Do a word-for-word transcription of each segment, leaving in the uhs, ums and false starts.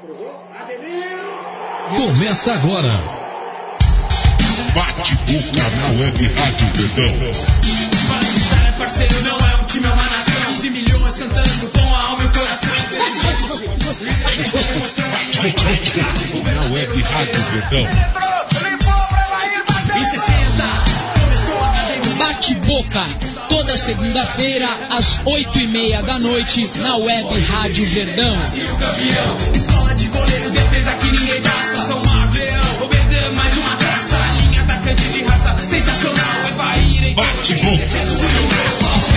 Começa agora. Bate-boca na Web Rádio Verdão. Fala, parceiro, não é um time, é uma nação. quinze milhões cantando com a alma e o coração. Bate-boca na Web Rádio Verdão. Em sessenta, começou a Bate-boca, toda segunda-feira, às oito e meia da noite, na Web Rádio Verdão. Escola de goleiros, defesa que ninguém passa. São Marvel, Obedã, mais uma traça. Linha atacante de raça, sensacional. É Bahia em Bate-boca.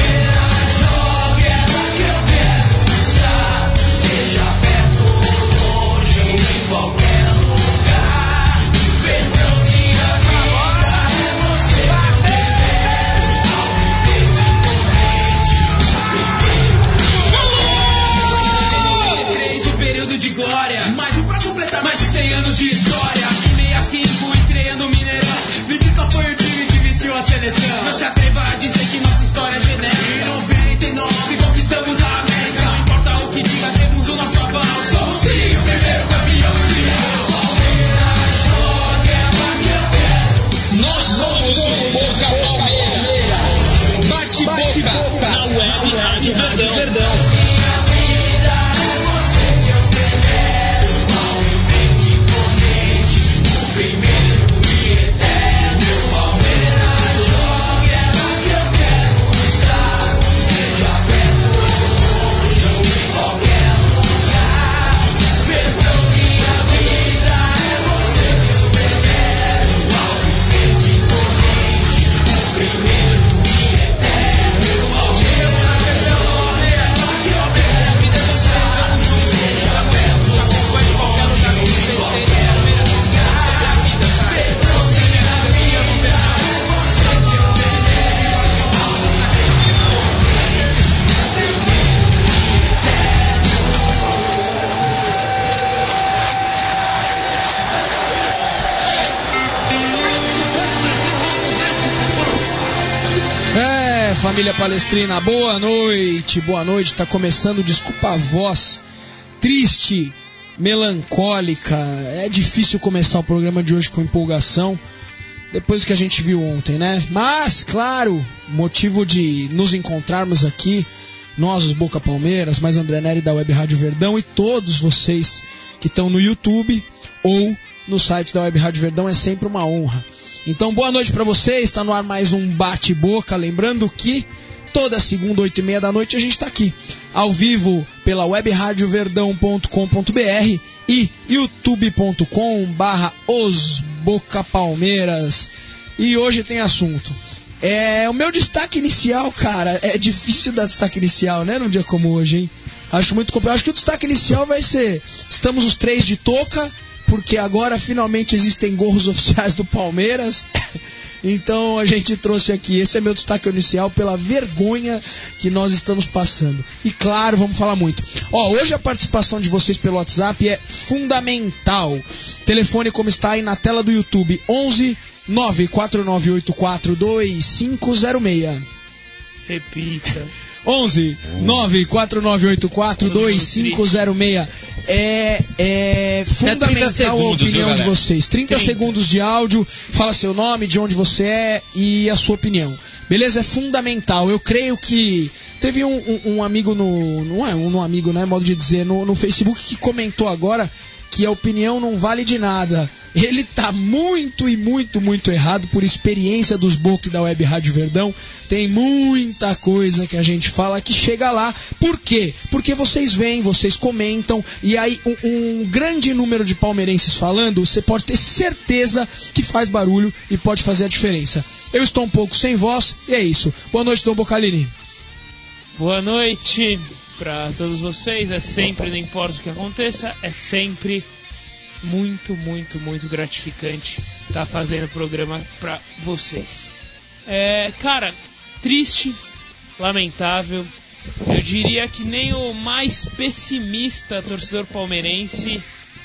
De glória, mais um pra completar mais de cem anos de história. Em sessenta e cinco estreia no Mineirão. Vitista foi o time que vestiu a seleção. Não se atreva a dizer que nossa história é genérica. Em noventa e nove conquistamos a América. Não importa o que diga, temos o nosso avanço. Somos sim o primeiro campeão mundial. Palmeiras joga, Nós somos os Boca Palmeiras. Bate-boca na Web Rádio Verdão. Família Palestrina, boa noite, boa noite, tá começando, desculpa a voz triste, melancólica, é difícil começar o programa de hoje com empolgação, depois do que a gente viu ontem, né? Mas, claro, motivo de nos encontrarmos aqui, nós os Boca Palmeiras, mais André Neri da Web Rádio Verdão e todos vocês que estão no YouTube ou no site da Web Rádio Verdão, é sempre uma honra. Então, boa noite pra vocês, está no ar mais um Bate-Boca, lembrando que toda segunda, oito e meia da noite, a gente está aqui, ao vivo, pela web rádio verdão ponto com ponto b r e youtube ponto com barra os Boca Palmeiras. E hoje tem assunto. É, o meu destaque inicial, cara, é difícil dar destaque inicial, né, num dia como hoje, hein? Acho muito complicado. Acho que o destaque inicial vai ser, estamos os três de touca, porque agora finalmente existem gorros oficiais do Palmeiras. Então a gente trouxe aqui, esse é meu destaque inicial pela vergonha que nós estamos passando. E claro, vamos falar muito. Ó, hoje a participação de vocês pelo WhatsApp é fundamental. Telefone como está aí na tela do YouTube, onze nove quatro nove oito quatro dois cinco zero seis. Repita. onze nove quatro nove oito quatro dois cinco zero seis. É, é fundamental segundos, a opinião viu, de vocês. trinta, trinta segundos de áudio, fala seu nome, de onde você é e a sua opinião. Beleza? É fundamental. Eu creio que teve um, um, um amigo no... Não é um amigo, né? Modo de dizer, no, no Facebook que comentou agora que a opinião não vale de nada. Ele tá muito e muito, muito errado por experiência dos Boca da Web Rádio Verdão. Tem muita coisa que a gente fala que chega lá. Por quê? Porque vocês veem, vocês comentam, e aí um, um grande número de palmeirenses falando, você pode ter certeza que faz barulho e pode fazer a diferença. Eu estou um pouco sem voz e é isso. Boa noite, Dom Bocalini. Boa noite para todos vocês. É sempre, não importa o que aconteça, é sempre muito, muito, muito gratificante estar fazendo o programa para vocês. É, cara, triste, lamentável. Eu diria que nem o mais pessimista torcedor palmeirense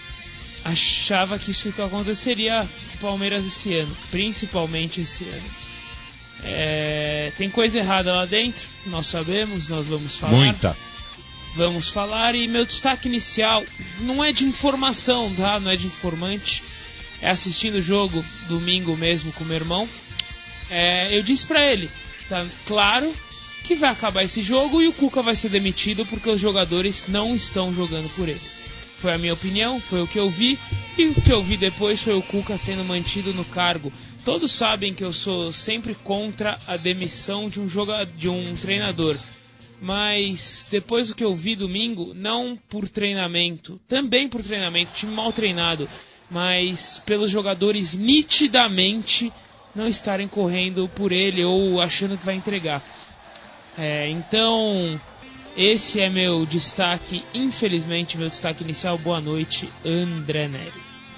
achava que isso aconteceria com o Palmeiras esse ano, principalmente esse ano. É, tem coisa errada lá dentro, nós sabemos, nós vamos falar. Muita. vamos falar. E meu destaque inicial não é de informação, tá? Não é de informante. É assistindo o jogo domingo mesmo com meu irmão. É, eu disse pra ele, tá claro que vai acabar esse jogo e o Cuca vai ser demitido porque os jogadores não estão jogando por ele. Foi a minha opinião, foi o que eu vi, e o que eu vi depois foi o Cuca sendo mantido no cargo. Todos sabem que eu sou sempre contra a demissão de um jogador, de um treinador, mas depois do que eu vi domingo, não por treinamento, também por treinamento, time mal treinado, mas pelos jogadores nitidamente não estarem correndo por ele ou achando que vai entregar. É, então... Esse é meu destaque, infelizmente, meu destaque inicial. Boa noite, André Neri.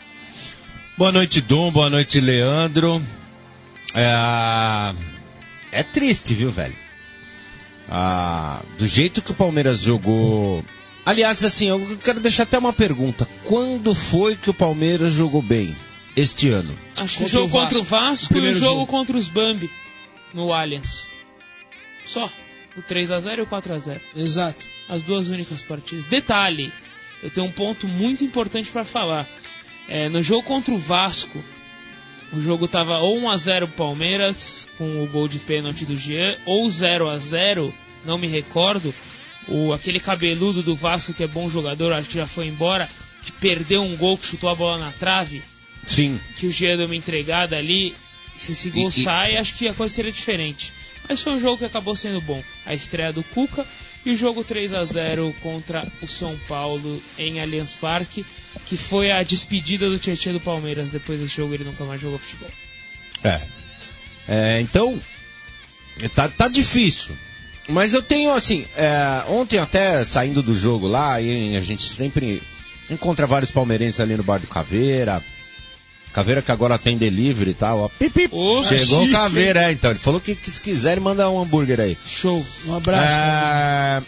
Boa noite, Dom. Boa noite, Leandro. É, é triste, viu, velho? Ah, do jeito que o Palmeiras jogou... Aliás, assim, eu quero deixar até uma pergunta. Quando foi que o Palmeiras jogou bem este ano? Acho que o jogo contra o Vasco e o jogo contra os Bambi no Allianz. Só. O três a zero e o quatro a zero. Exato. As duas únicas partidas. Detalhe, eu tenho um ponto muito importante para falar. É, no jogo contra o Vasco, o jogo tava ou um a zero Palmeiras, com o gol de pênalti do Jean, ou zero a zero, não me recordo. O, aquele cabeludo do Vasco, que é bom jogador, acho que já foi embora, que perdeu um gol, que chutou a bola na trave. Sim. Que o Jean deu uma entregada ali. Se esse gol e, sai, e... acho que a coisa seria diferente. Mas foi um jogo que acabou sendo bom. A estreia do Cuca e o jogo três a zero contra o São Paulo em Allianz Parque, que foi a despedida do Tietchan do Palmeiras. Depois desse jogo ele nunca mais jogou futebol. É. é então, tá, tá difícil. Mas eu tenho, assim, é, ontem até saindo do jogo lá, e a gente sempre encontra vários palmeirenses ali no Bar do Caveira. Caveira que agora tem delivery e tal, ó. Pip, pip. Oh, chegou o Caveira, é, então. Ele falou que, que se quiserem mandar um hambúrguer aí. Show. Um abraço. É...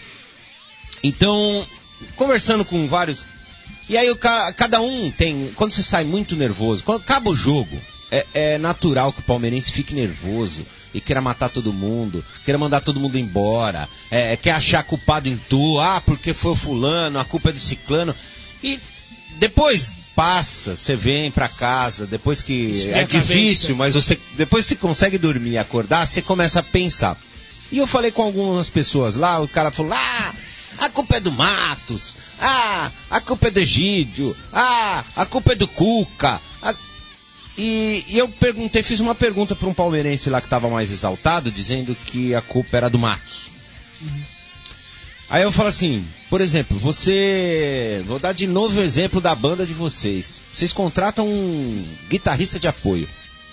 Então, conversando com vários... E aí, o ca... cada um tem... Quando você sai muito nervoso, quando acaba o jogo, é, é natural que o palmeirense fique nervoso e queira matar todo mundo, queira mandar todo mundo embora, é, quer achar culpado em tu, ah, porque foi o fulano, a culpa é do ciclano. E depois... Passa, você vem pra casa, depois que é difícil, mas você depois que consegue dormir e acordar, você começa a pensar. E eu falei com algumas pessoas lá, o cara falou, ah, a culpa é do Matos, ah, a culpa é do Egídio, ah, a culpa é do Cuca. A... E, e eu perguntei, fiz uma pergunta pra um palmeirense lá que tava mais exaltado, dizendo que a culpa era do Matos. Uhum. Aí eu falo assim, por exemplo, você... Vou dar de novo o exemplo da banda de vocês. Vocês contratam um guitarrista de apoio.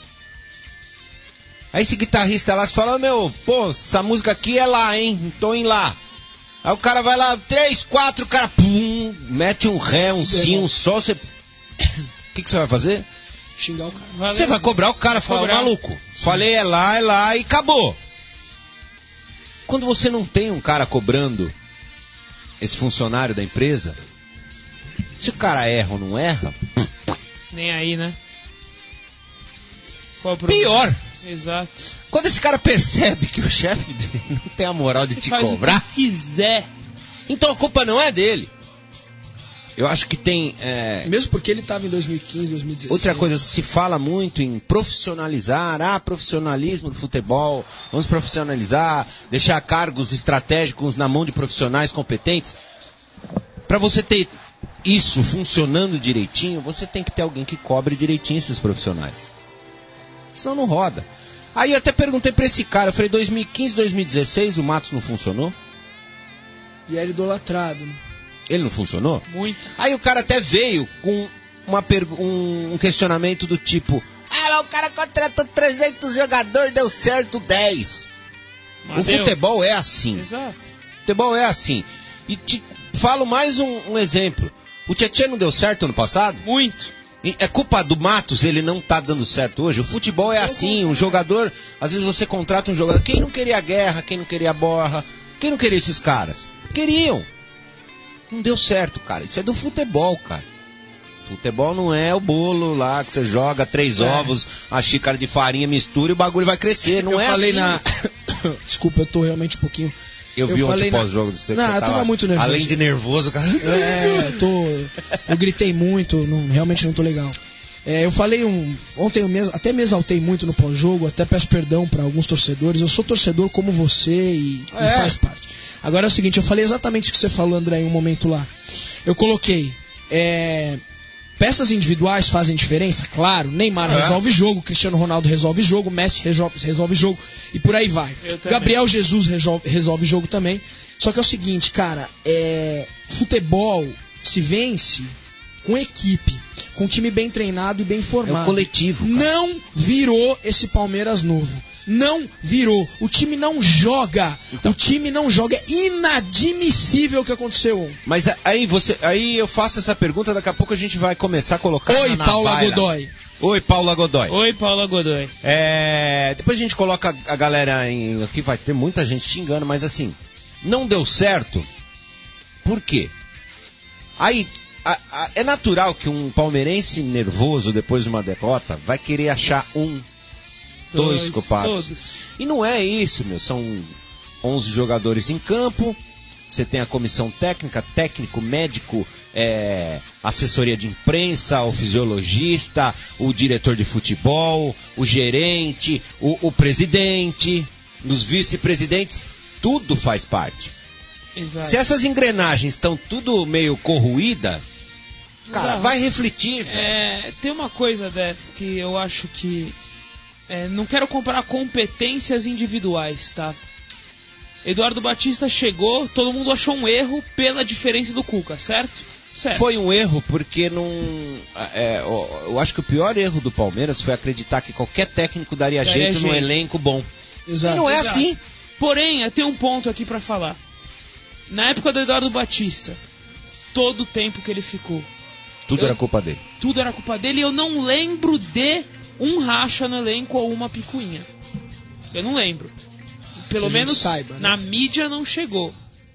Aí esse guitarrista lá, você fala, meu, pô, essa música aqui é lá, hein? Tô em lá. Aí o cara vai lá, três, quatro, o cara, pum, mete um ré, um si, um sol, você... O que, que você vai fazer? Xingar o cara. Valeu. Você vai cobrar o cara, falar, maluco. Sim. Falei, é lá, é lá e acabou. Quando você não tem um cara cobrando esse funcionário da empresa, se o cara erra ou não erra, nem aí, né? Qual o problema? Pior. Exato. Quando esse cara percebe que o chefe dele não tem a moral de Ele te faz cobrar, o que quiser, então a culpa não é dele. Eu acho que tem... É... Mesmo porque ele estava em dois mil e quinze, dois mil e dezesseis. Outra coisa, se fala muito em profissionalizar, ah, profissionalismo do futebol, vamos profissionalizar, deixar cargos estratégicos na mão de profissionais competentes. Para você ter isso funcionando direitinho, você tem que ter alguém que cobre direitinho esses profissionais. Senão não roda. Aí eu até perguntei para esse cara, eu falei, dois mil e quinze, dois mil e dezesseis, o Matos não funcionou? E era idolatrado, né? Ele não funcionou? Muito. Aí o cara até veio com uma pergu- um, um questionamento do tipo, ah, mas o cara contratou trezentos jogadores, deu certo dez. Mas o deu. Futebol é assim. Exato. O futebol é assim. E te falo mais um, um exemplo. O Tietchan não deu certo ano passado? Muito. E é culpa do Matos, ele não tá dando certo hoje. O futebol é assim, um jogador, às vezes você contrata um jogador, quem não queria guerra, quem não queria borra, quem não queria esses caras? Queriam. Não deu certo, cara. Isso é do futebol, cara. Futebol não é o bolo lá que você joga três é. ovos, a xícara de farinha, mistura e o bagulho vai crescer. Não eu é falei assim. Na... Desculpa, eu tô realmente um pouquinho Eu, Eu vi ontem falei o na- pós-jogo do você. Não, que você eu tava muito nervoso. Além de nervoso, cara. É, tô, eu gritei muito, não, realmente não tô legal. É, eu falei um, ontem, eu me, até me exaltei muito no pós-jogo, até peço perdão para alguns torcedores. Eu sou torcedor como você e, É. e faz parte. Agora é o seguinte, eu falei exatamente o que você falou, André, em um momento lá. Eu coloquei, é, peças individuais fazem diferença? Claro, Neymar É. resolve jogo, Cristiano Ronaldo resolve jogo, Messi resolve, resolve jogo e por aí vai. Eu também. Gabriel Jesus resolve, resolve jogo também. Só que é o seguinte, cara, é, futebol se vence com equipe, com um time bem treinado e bem É formado. um coletivo, cara. Não virou esse Palmeiras novo. Não virou. O time não joga. Então. O time não joga. É inadmissível o que aconteceu ontem. Mas a- aí você, aí eu faço essa pergunta, daqui a pouco a gente vai começar a colocar Oi, na Paula baila. Godoy. Oi, Paula Godoy. Oi, Paula Godoy. É, depois a gente coloca a galera em... Aqui vai ter muita gente xingando, mas assim, não deu certo. Por quê? Aí, a- a- é natural que um palmeirense nervoso depois de uma derrota vai querer achar um, dois, culpados. Todos. E não é isso, meu. São onze jogadores em campo. Você tem a comissão técnica, técnico, médico, é, assessoria de imprensa, o fisiologista, o diretor de futebol, o gerente, o, o presidente, os vice-presidentes. Tudo faz parte. Exato. Se essas engrenagens estão tudo meio corroída, cara, Exato. vai refletir, velho. É, tem uma coisa, Dé, que eu acho que... é, não quero comparar competências individuais, tá? Eduardo Batista chegou, todo mundo achou um erro pela diferença do Cuca, certo? Certo. Foi um erro porque não. É, eu eu acho que o pior erro do Palmeiras foi acreditar que qualquer técnico daria, Daria jeito, num jeito. elenco bom. Exato. E não é Exato. assim. Porém, eu tenho um ponto aqui pra falar. Na época do Eduardo Batista, todo o tempo que ele ficou, Tudo Eu- era culpa dele. tudo era culpa dele e eu não lembro de um racha no elenco ou uma picuinha. Eu não lembro. Pelo Que a gente menos saiba, né? na mídia não chegou.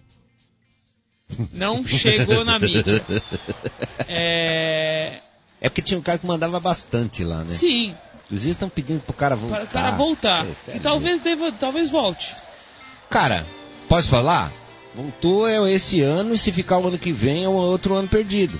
Não chegou na mídia. É... É porque tinha um cara que mandava bastante lá, né? Sim, Inclusive estão pedindo pro cara voltar. para o cara voltar. É, sério E talvez deva, talvez volte. Cara, posso falar? Voltou é esse ano e se ficar o ano que vem é um outro ano perdido.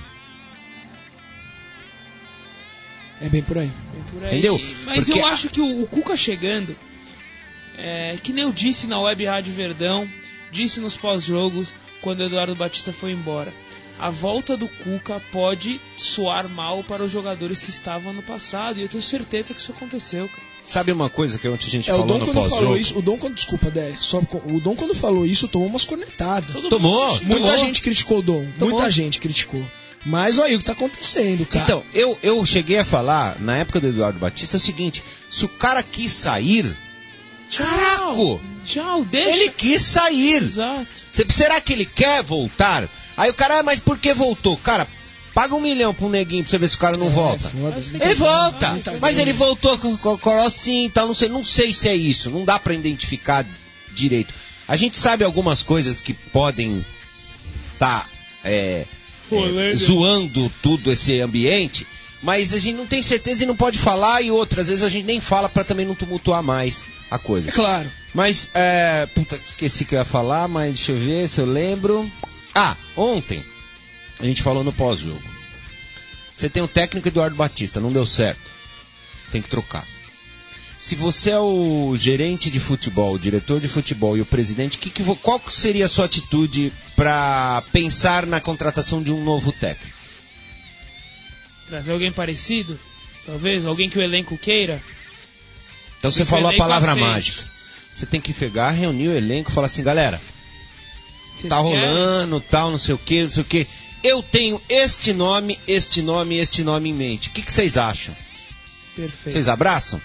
É bem por aí. Vem por aí. Entendeu? Mas Porque eu a- acho que o, o Cuca chegando, é, que nem eu disse na Web Rádio Verdão, disse nos pós-jogos, quando o Eduardo Batista foi embora. A volta do Cuca pode soar mal para os jogadores que estavam no passado, e eu tenho certeza que isso aconteceu, cara. Sabe uma coisa que ontem a gente É, o falou Dom no quando falou pós-jogo? isso, o Dom quando, desculpa, Dé, só, o Dom quando falou isso tomou umas cornetadas. Todo Tomou, mundo Muita tomou. gente criticou o Dom, Tomou. muita gente criticou. Mas olha aí o que tá acontecendo, cara. Então, eu, eu cheguei a falar, na época do Eduardo Batista, é o seguinte, se o cara quis sair, caraco, Tchau, deixa. ele quis sair. Exato. Cê- será que ele quer voltar? Aí o cara, ah, mas por que voltou? Cara, paga um milhão pra um neguinho pra você ver se o cara não É, volta. foda. Mas- Ele volta, Muita mas grana. ele voltou com com- com assim e tal, não sei, não sei se é isso, não dá pra identificar direito. A gente sabe algumas coisas que podem tá é, Polêmica. é, zoando tudo esse ambiente, mas a gente não tem certeza e não pode falar, e outras vezes a gente nem fala pra também não tumultuar mais a coisa. É claro. Mas, é, puta, esqueci o que eu ia falar, mas deixa eu ver se eu lembro. Ah, ontem a gente falou no pós-jogo. Você tem o técnico Eduardo Batista, não deu certo. Tem que trocar. Se você é o gerente de futebol, o diretor de futebol e o presidente, que que vo- qual que seria a sua atitude para pensar na contratação de um novo técnico? Trazer alguém parecido? Talvez? Alguém que o elenco queira? Então você Que o falou a elenco palavra aceite. mágica. Você tem que pegar, reunir o elenco e falar assim, galera, Vocês tá querem? rolando, tal, não sei o que, não sei o que. Eu tenho este nome, este nome, este nome em mente. O que, que vocês acham? Perfeito. Vocês abraçam?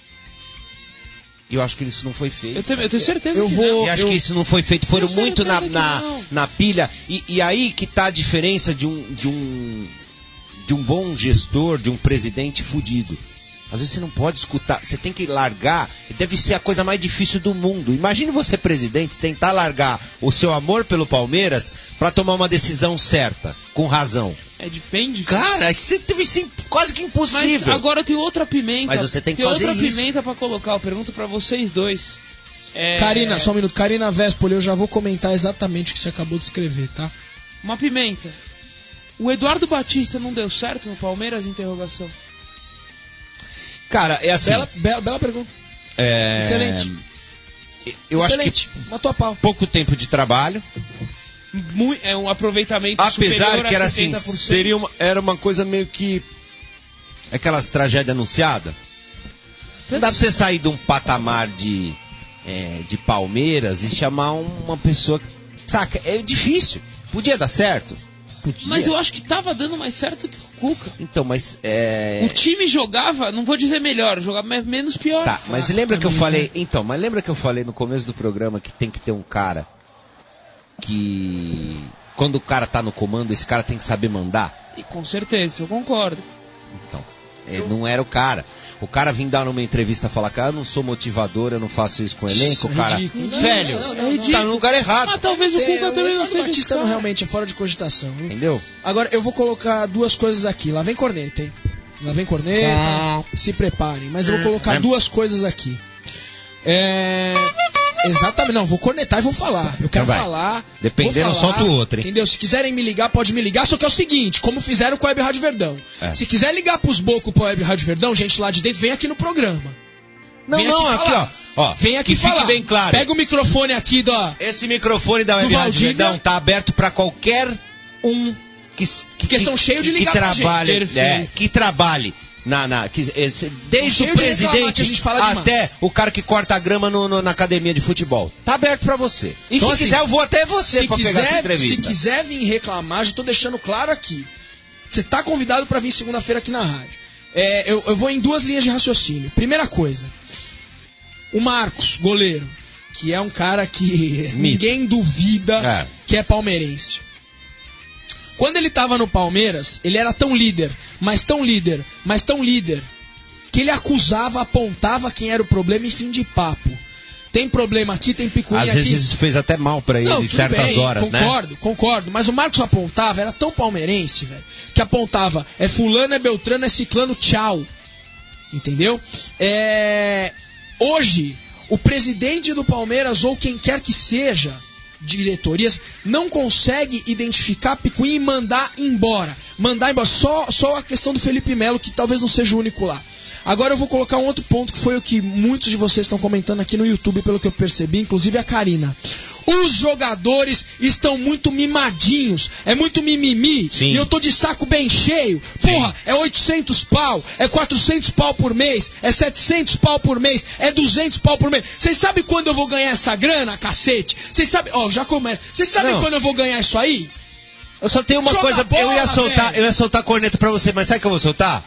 E eu acho que isso não foi feito. Eu, tenho, eu tenho certeza Eu que vou- não. E acho eu- que isso não foi feito. Foram Tenho muito na, certeza que na, não. na pilha. E, e aí que tá a diferença de um, de um, de um bom gestor, de um presidente fudido. Às vezes você não pode escutar, você tem que largar, deve ser a coisa mais difícil do mundo. Imagine você, presidente, tentar largar o seu amor pelo Palmeiras pra tomar uma decisão certa, com razão. É, depende. Cara, isso deve ser quase que Mas impossível. agora eu tenho outra pimenta. Mas você tem que Tem fazer outra isso. pimenta pra colocar. Eu pergunto pra vocês dois. É... Karina, só um minuto. Karina Véspoli, eu já vou comentar exatamente o que você acabou de escrever, tá? Uma pimenta. O Eduardo Batista não deu certo no Palmeiras? Interrogação. Cara, é assim... Bela, bela, bela pergunta. É... Excelente. Eu Excelente. acho que... Matou a pau. Pouco tempo de trabalho. Muito, é um aproveitamento Apesar superior que era a assim, setenta por cento. seria uma, era uma coisa meio que... Aquelas tragédias anunciadas. Não dá pra você sair de um patamar de, é, de Palmeiras e chamar uma pessoa... Saca? É difícil. Podia dar certo? Podia. Mas eu acho que tava dando mais certo que o Cuca. Então, mas... É... O time jogava, não vou dizer melhor, jogava menos pior. Tá, mas lembra que eu também, falei... né? Então, mas lembra que eu falei no começo do programa que tem que ter um cara que... Quando o cara tá no comando, esse cara tem que saber mandar? E com certeza, eu concordo. Então, é, não era o cara. O cara vir dar numa entrevista e falar que ah, eu não sou motivador, eu não faço isso com o elenco, Isso é cara. ridículo. Não, Velho, não, não, não, não. tá no lugar errado. Mas talvez o Tem- Cuca também não Eduardo seja Batista esse não, cara. realmente é fora de cogitação. Viu? Entendeu? Agora, eu vou colocar duas coisas aqui. Lá vem corneta, hein? Lá vem corneta. Se preparem. Mas eu vou colocar É. duas coisas aqui. É... Exatamente. Não, vou cornetar e vou falar. Eu quero Então vai. falar. Dependendo, vou falar, solta o outro, hein? Entendeu? Se quiserem me ligar, pode me ligar. Só que é o seguinte, como fizeram com a Web Rádio Verdão. É. Se quiser ligar pros bocos pra Web Rádio Verdão, gente lá de dentro, vem aqui no programa. Não, Vem não, aqui aqui, falar. ó. ó. Vem aqui que falar. fique bem claro. Pega o microfone aqui do... Esse microfone da Do Web Rádio Valdívia. Verdão tá aberto pra qualquer um que... que Porque são cheios de ligar que pra gente. trabalhe, Perfeito. é, que trabalhe. Na, na, que, esse, desde cheio o de reclamar presidente que a gente fala demais. até o cara que corta a grama no, no- na academia de futebol. Tá aberto pra você. E Então, se assim, quiser, eu vou até você Se pra pegar essa quiser, entrevista. se quiser vir reclamar, já tô deixando claro aqui. Você tá convidado pra vir segunda-feira aqui na rádio. É, eu, eu vou em duas linhas de raciocínio. Primeira coisa, o Marcos, goleiro, que é um cara que ninguém duvida É. que é palmeirense. Quando ele tava no Palmeiras, ele era tão líder, mas tão líder, mas tão líder, que ele acusava, apontava quem era o problema em fim de papo. Tem problema aqui, tem picuinha Às aqui. vezes isso fez até mal pra ele Não, em tudo certas bem, horas, né? concordo, concordo. Mas o Marcos apontava, era tão palmeirense, velho, que apontava, é fulano, é beltrano, é ciclano, tchau. Entendeu? É... Hoje, o presidente do Palmeiras, ou quem quer que seja, diretorias, não consegue identificar picuinha e mandar embora. Mandar embora. Só, só a questão do Felipe Melo, que talvez não seja o único lá. Agora eu vou colocar um outro ponto que foi o que muitos de vocês estão comentando aqui no YouTube, pelo que eu percebi, inclusive a Karina. Os jogadores estão muito mimadinhos, é muito mimimi, Sim. e eu tô de saco bem cheio. Porra, é oitocentos pau, é quatrocentos pau por mês, é setecentos pau por mês, é duzentos pau por mês. Vocês sabem quando eu vou ganhar essa grana, cacete? Vocês sabem, ó, já começa. Vocês sabem Não. quando eu vou ganhar isso aí? Eu só tenho uma Joga coisa, bola, eu ia soltar, velho. eu ia soltar a corneta pra você, mas sabe o que eu vou soltar?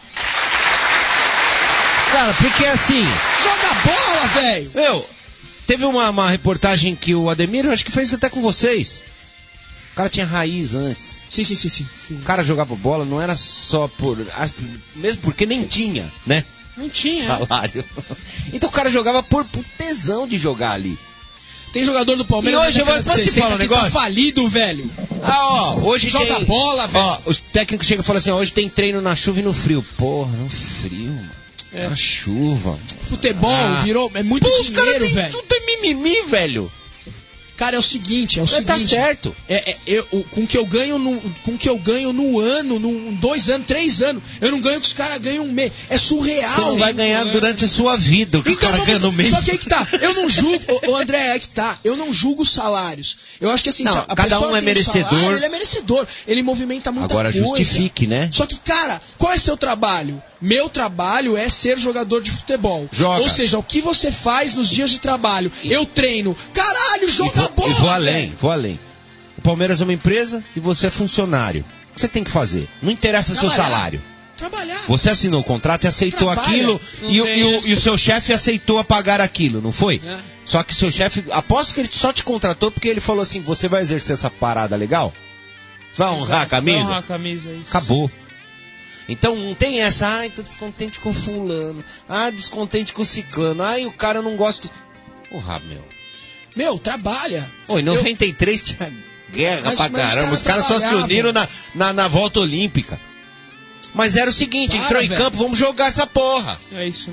Cara, porque assim, Joga bola, velho! meu, teve uma, uma reportagem que o Ademir, eu acho que fez até com vocês. O cara tinha raiz antes. Sim, sim, sim, sim. O cara jogava bola não era só por, mesmo porque nem tinha, né? Não tinha. Salário. Então o cara jogava por, por tesão de jogar ali. Tem jogador do Palmeiras E hoje na eu vou- década de posso te falar um sessenta que tá negócio? falido, velho. Ah, ó, hoje Joga tem... bola, velho. Ó, os técnicos chegam e falam assim, ó, hoje tem treino na chuva e no frio. Porra, no frio, mano. É. Na chuva. Futebol Ah. virou. É muito Pô, os caras dinheiro, têm velho. tudo é mimimi, velho. Cara, é o seguinte, é o Mas seguinte. tá certo. É, é, eu, o- com o que eu ganho no, com o que eu ganho no ano, num dois anos, três anos, eu não ganho o que os caras ganham um mês. É surreal. Você não vai ganhar durante a sua vida o que o cara vamos- ganha no mês. Só que aí que tá. Eu não julgo, ô, ô, André, é que tá. Eu não julgo os salários. Eu acho que assim, Não, se a cada pessoa um é tem merecedor. salário, ele é merecedor. Ele movimenta muita Agora coisa. justifique, né? Só que, cara, qual é seu trabalho? Meu trabalho é ser jogador de futebol. Joga. Ou seja, o que você faz nos dias de trabalho? Eu treino. Caralho, E joga vou, bola, e vou além, velho. vou além. O Palmeiras é uma empresa e você é funcionário. O que você tem que fazer? Não interessa seu Trabalhar. salário. Trabalhar. Você assinou o contrato e aceitou Trabalha. aquilo Não e, o- tem, e o, né? e o seu chefe aceitou a pagar aquilo, não foi? É. Só que seu chefe, aposto que ele só te contratou porque ele falou assim, você vai exercer essa parada legal? Vai honrar a camisa? Vai honrar a camisa, isso. Acabou. Então não tem essa, ai, tô descontente com fulano, ah, descontente com ciclano, ai, o cara não gosta... Porra, meu. Meu, trabalha. Pô, em noventa e três tinha guerra Mas- pra mas os caramba, caras os caras só se trabalhavam. uniram na, na, na volta olímpica. Mas era o seguinte, Para, entrou em velho. campo, vamos jogar essa porra. É isso mesmo.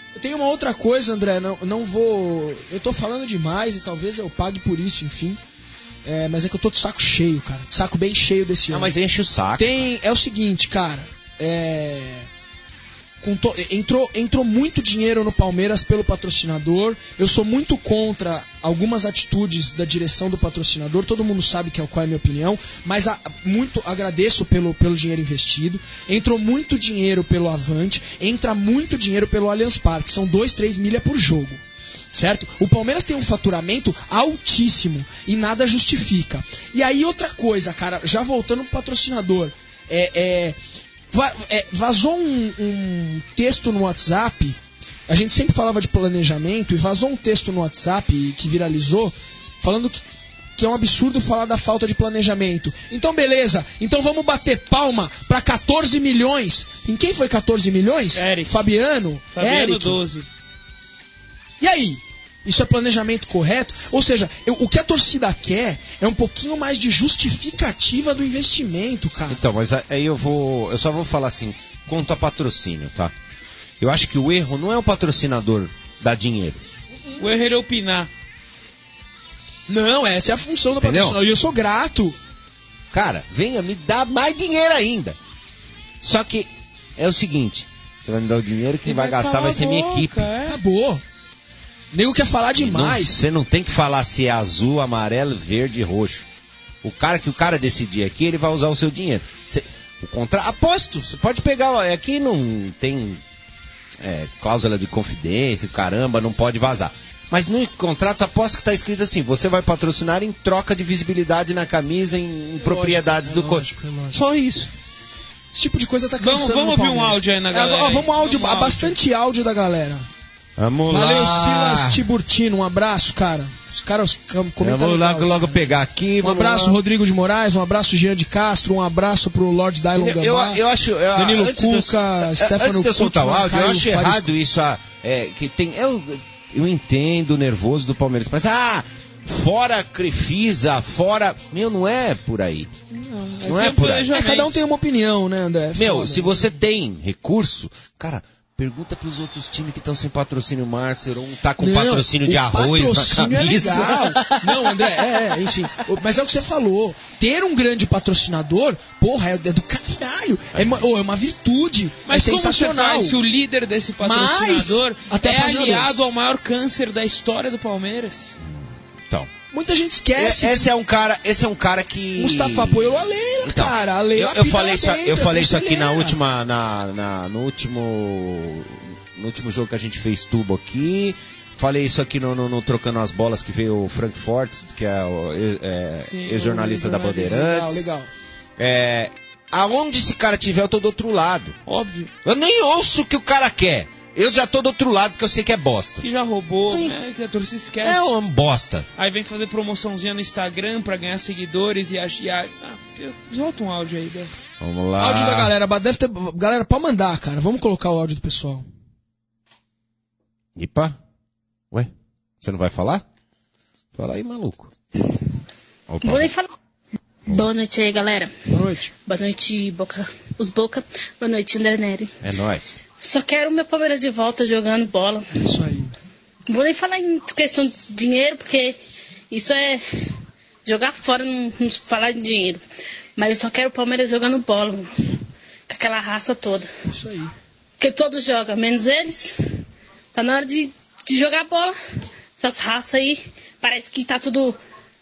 Eu tenho uma outra coisa, André, não, não vou... Eu tô falando demais e talvez eu pague por isso, enfim. É, mas é que eu tô de saco cheio, cara. De saco bem cheio desse Não, ano. mas enche o saco. Tem, é o seguinte, cara. É... Com to... entrou, entrou muito dinheiro no Palmeiras pelo patrocinador. Eu sou muito contra algumas atitudes da direção do patrocinador. Todo mundo sabe que é, qual é a minha opinião. Mas a, muito agradeço pelo, pelo dinheiro investido. Entrou muito dinheiro pelo Avante. Entra muito dinheiro pelo Allianz Parque. São dois, três milha por jogo. Certo? O Palmeiras tem um faturamento altíssimo e nada justifica. E aí outra coisa, cara, já voltando pro patrocinador, é, é, va- é, vazou um, um texto no WhatsApp, a gente sempre falava de planejamento, e vazou um texto no WhatsApp que viralizou, falando que, que é um absurdo falar da falta de planejamento. Então beleza, então vamos bater palma pra catorze milhões. Em quem foi catorze milhões? Eric. Fabiano? Fabiano Eric. doze. E aí? Isso é planejamento correto? Ou seja, eu, o que a torcida quer é um pouquinho mais de justificativa do investimento, cara. Então, mas aí eu vou. Eu só vou falar assim, quanto a patrocínio, tá? Eu acho que o erro não é o patrocinador dar dinheiro. O erro era opinar. Não, essa é a função do Entendeu? patrocinador. E eu sou grato. Cara, venha me dar mais dinheiro ainda. Só que é o seguinte, você vai me dar o dinheiro, quem E vai, vai gastar calar vai ser a minha boca, equipe. é. Acabou. O nego quer falar Não- demais. Você não tem que falar se é azul, amarelo, verde e roxo. O cara que o cara decidir aqui, ele vai usar o seu dinheiro. Cê, o contra... Aposto, você pode pegar, ó, aqui não tem é, cláusula de confidência, caramba, não pode vazar. Mas no contrato, aposto que tá escrito assim, você vai patrocinar em troca de visibilidade na camisa, em, em propriedades é do... co- lógico, é lógico. Só isso. Esse tipo de coisa tá Vamos- cansando vamos no ouvir um Palmeiras. áudio aí na É, galera, agora, hein? vamos áudio, Vamos há bastante áudio da galera. Vamos Valeu, lá. Silas Tiburtino, um abraço, cara. Os caras comentam Vamos legal, logo, os logo caras. pegar aqui. Um vamos abraço, lá. Rodrigo de Moraes, um abraço, Jean de Castro, um abraço pro Lord Dylon Eu, Gambá. eu acho, eu, Danilo antes de eu- Cuca, eh, Stefano Antes de eu soltar o Kutman, áudio, eu Caio acho Fares- errado isso. Ah, é, que tem, eu, eu entendo o nervoso do Palmeiras, mas ah, fora Crefisa, fora... Meu, não é por aí. Não, Não tem é um por aí. É, planejamento. cada um tem uma opinião, né, André? Meu, Foda. se você tem recurso, cara... Pergunta pros outros times que estão sem patrocínio, Márcio, um tá com Não, patrocínio de o arroz patrocínio na camisa. É legal. Não, André, é, é, enfim. O- Mas é o que você falou. Ter um grande patrocinador, porra, é, é do caralho. É uma, oh, é uma virtude. Mas é como você sensacional. faz se o líder desse patrocinador Mas, até é patrocinadores. aliado ao maior câncer da história do Palmeiras? Então, Muita gente esquece. esse é um cara, esse é um cara que... Mustafa apoiou a Leila, Então, cara. A Leila eu, eu pita falei lá isso, dentro, eu é falei isso aqui na conselheira. última, na, na- no último, no último jogo que a gente fez tubo aqui. Falei isso aqui no, no- no Trocando as Bolas, que veio o Frank Fortes, que é o é, Sim, ex-jornalista o da jornalista. Bandeirantes. Legal, legal. É, aonde esse cara tiver, eu tô do outro lado. Óbvio. Eu nem ouço o que o cara quer. Eu já tô do outro lado porque eu sei que é bosta. Que já roubou, Sim. né? Que a torcida esquece. É uma bosta. Aí vem fazer promoçãozinha no Instagram pra ganhar seguidores e a... E a ah, eu- solta um áudio aí, né? Vamos lá. Áudio da galera, ba- deve ter. Galera, pode mandar, cara. Vamos colocar o áudio do pessoal. Ipa? Ué? Você não vai falar? Fala aí, maluco. Opa. Vou nem falar. Boa noite aí, galera. Boa noite. Boa noite, Boca. Os Boca. Boa noite, André Neri. É nóis. Só quero o meu Palmeiras de volta jogando bola. Isso aí. Não vou nem falar em questão de dinheiro, porque isso é jogar fora, não, não falar de dinheiro. Mas eu só quero o Palmeiras jogando bola, com aquela raça toda. Isso aí. Porque todos jogam, menos eles. Tá na hora de, de jogar bola. Essas raças aí, parece que tá tudo...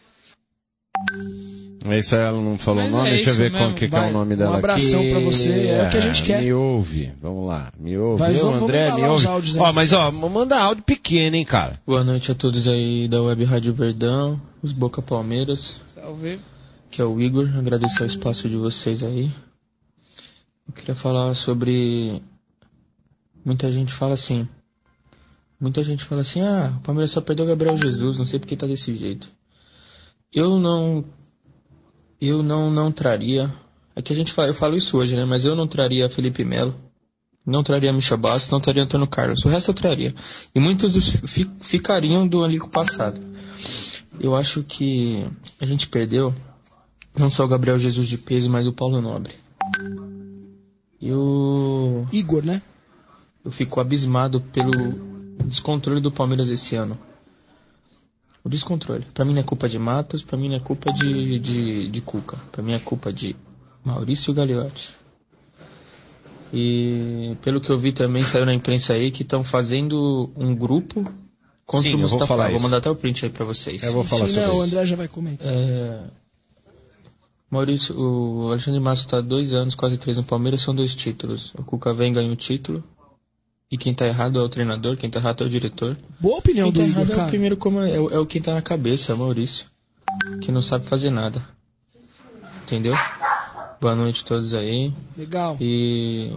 Isso aí, ela não falou o Mas nome, é deixa eu isso ver qual mesmo. que, que Vai, é o nome um dela abração aqui. pra você, é o que a gente quer. Me ouve, vamos lá, me ouve. Vai, Viu, vamos- vamos André, falar me os ouve. áudios aí. Ó, mas ó, manda áudio pequeno, hein, cara. Boa noite a todos aí da Web Rádio Verdão, os Boca Palmeiras, Salve. que é o Igor, agradecer o espaço de vocês aí. Eu queria falar sobre... Muita gente fala assim, muita gente fala assim, ah, o Palmeiras só perdeu o Gabriel Jesus, não sei porque tá desse jeito. Eu não... Eu não, não traria... É que a gente fala, eu falo isso hoje, né? Mas eu não traria Felipe Melo, não traria Michel Bastos, não traria Antônio Carlos. O resto eu traria. E muitos dos fi, ficariam do elenco passado. Eu acho que a gente perdeu não só o Gabriel Jesus de peso, mas o Paulo Nobre. E o... Igor, né? eu fico abismado pelo descontrole do Palmeiras esse ano. O descontrole. Pra mim não é culpa de Matos, pra mim não é culpa de, de, de Cuca. Pra mim é culpa de Maurício Gagliotti. E pelo que eu vi também, saiu na imprensa aí, que estão fazendo um grupo contra Sim, o Mustafa. Eu vou, falar vou mandar até o print aí pra vocês. Eu vou falar Sim, sobre não, isso. o André já vai comentar. É... Maurício, o Alexandre Matos está há dois anos, quase três no Palmeiras, são dois títulos. O Cuca vem e ganha um título. E quem tá errado é o treinador, quem tá errado é o diretor. Boa opinião Quem do tá Igor, errado é cara. o primeiro como é, é, o- é o quem tá na cabeça, é o Maurício. Que não sabe fazer nada. Entendeu? Boa noite a todos aí. Legal. E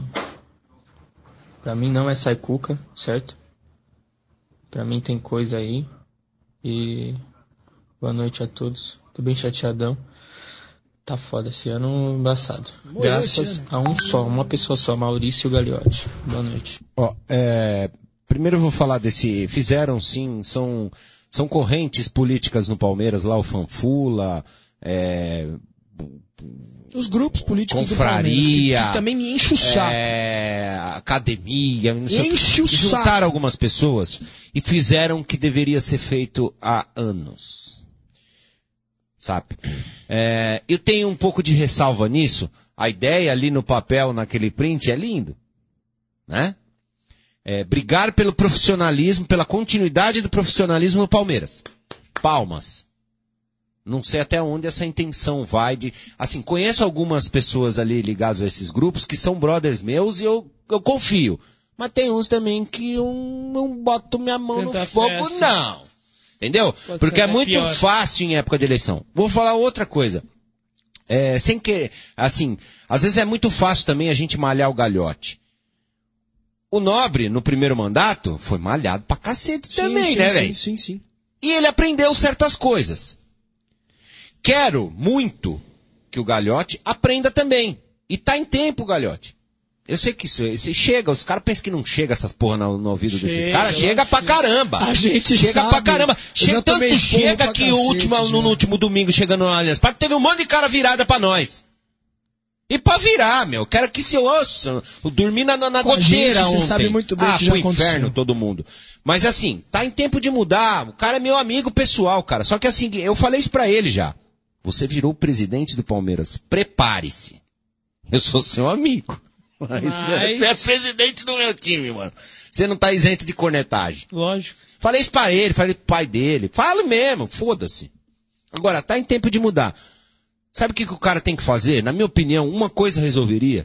pra mim não é sai Cuca, certo? Pra mim tem coisa aí. E boa noite a todos. Tô bem chateadão. Tá foda esse ano, embaçado. Morreu Graças esse ano. a um só, uma pessoa só, Maurício Gagliotti. Boa noite. Ó, é, primeiro eu vou falar desse. Fizeram sim, são, são correntes políticas no Palmeiras, lá o Fanfula, é, Os grupos políticos Confraria, do Palmeiras, que, que também me enche o saco. é, academia, não sei o quê. Enche o E juntaram saco. algumas pessoas e fizeram o que deveria ser feito há anos. Sabe? É, eu tenho um pouco de ressalva nisso. A ideia ali no papel, naquele print, é lindo. Né? É, brigar pelo profissionalismo, pela continuidade do profissionalismo no Palmeiras. Palmas. Não sei até onde essa intenção vai de... Assim, conheço algumas pessoas ali ligadas a esses grupos que são brothers meus e eu, eu confio. Mas tem uns também que eu não boto minha mão Tanta no fogo, festa. não. Entendeu? Pode Porque ser é até muito pior. fácil em época de eleição. Vou falar outra coisa. É, sem que, assim, às vezes é muito fácil também a gente malhar o Gagliotti. O Nobre, no primeiro mandato, foi malhado pra cacete Sim, também, sim, né, sim, velho? sim, sim. E ele aprendeu certas coisas. Quero muito que o Gagliotti aprenda também. E tá em tempo, Gagliotti. Eu sei que isso, isso chega, os caras pensam que não chega essas porra no, no ouvido Chega, desses caras, chega pra caramba. A gente chega sabe. pra caramba. Eu Chega, já tanto tomei esporro chega pra que cacete, o último, no, já. no último domingo, chegando no Allianz Parque, teve um monte de cara virada pra nós. E pra virar, meu. Quero que se ouça. Dormir na, na, na Com a goteira gente, você ontem. sabe muito bem ah, que já pro inferno aconteceu. todo mundo. Mas assim, tá em tempo de mudar. O cara é meu amigo pessoal, cara. Só que assim, eu falei isso pra ele já. Você virou o presidente do Palmeiras. Prepare-se. Eu sou seu amigo. Mas Mas- você é presidente do meu time, mano. Você não tá isento de cornetagem. Lógico. Falei isso pra ele, falei pro pai dele. Falo mesmo, foda-se. Agora, tá em tempo de mudar. Sabe o que, que o cara tem que fazer? Na minha opinião, uma coisa resolveria.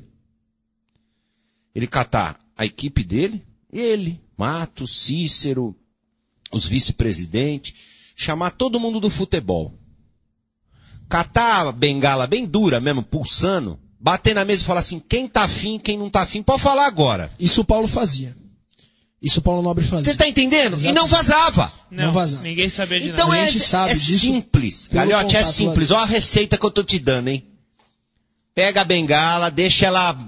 Ele catar a equipe dele, ele, Matos, Cícero, os vice-presidentes, chamar todo mundo do futebol. Catar a bengala bem dura mesmo, pulsando, bater na mesa e falar assim, quem tá afim, quem não tá afim, pode falar agora. Isso o Paulo fazia. Isso o Paulo Nobre fazia. Você tá entendendo? E não vazava. Não, Não vazar. ninguém sabia de Então nada. A é, gente sabe é disso simples. pelo Gagliotti, é contato simples. Olha a receita que eu tô te dando, hein? Pega a bengala, deixa ela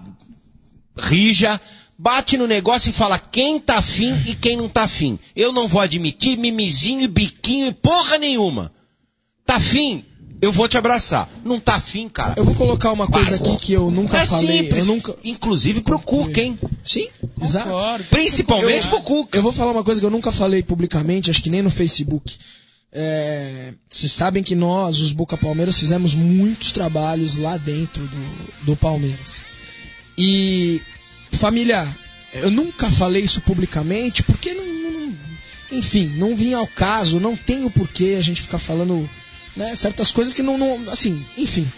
rija, bate no negócio e fala quem tá afim e quem não tá afim. Eu não vou admitir mimizinho e biquinho e porra nenhuma. Tá afim? Eu vou te abraçar. Não tá afim, cara? Eu vou colocar uma coisa Passa. aqui que eu nunca é falei. simples. Eu nunca... Inclusive pro Cuca, hein? Sim, exato. Concordo. Principalmente Eu- pro Cuca. Eu vou falar uma coisa que eu nunca falei publicamente, acho que nem no Facebook. É, vocês sabem que nós, os Boca Palmeiras, fizemos muitos trabalhos lá dentro do, do Palmeiras. E, família, eu nunca falei isso publicamente, porque, não, não- enfim, não vinha ao caso, não tem o porquê a gente ficar falando, né, certas coisas que não, não assim, enfim.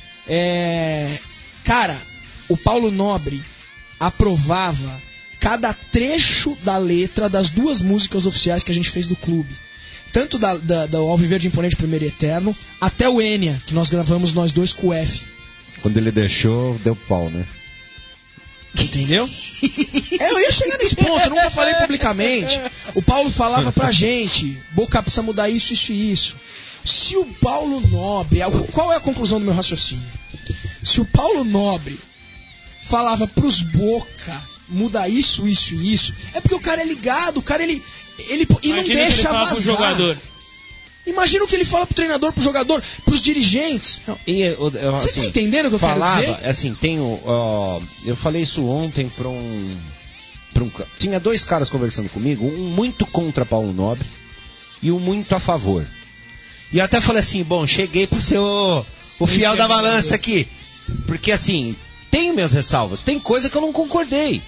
É, cara, o Paulo Nobre aprovava cada trecho da letra das duas músicas oficiais que a gente fez do clube. Tanto da, da, da Alviverde Imponente Primeiro e Eterno, até o Enya, que nós gravamos nós dois com o F. Quando ele deixou, deu pau, né? Entendeu? É, eu ia chegar nesse ponto, eu nunca falei publicamente. O Paulo falava pra gente, Boca precisa mudar isso, isso e isso. Se o Paulo Nobre, qual é a conclusão do meu raciocínio? Se o Paulo Nobre falava pros Boca mudar isso, isso e isso, é porque o cara é ligado, o cara ele, ele e não Imagina o que ele deixa fala vazar. pro jogador. Imagina o que ele fala pro treinador, pro jogador, pros dirigentes. E, eu, eu, Você assim, tá entendendo o que eu falava, quero dizer? assim, tenho, ó, eu falei isso ontem pra um, pra um... Tinha dois caras conversando comigo, um muito contra Paulo Nobre e um muito a favor. E eu até falei assim, bom, cheguei pra ser o, o fiel da balança aqui. Porque assim, tem minhas ressalvas, tem coisa que eu não concordei.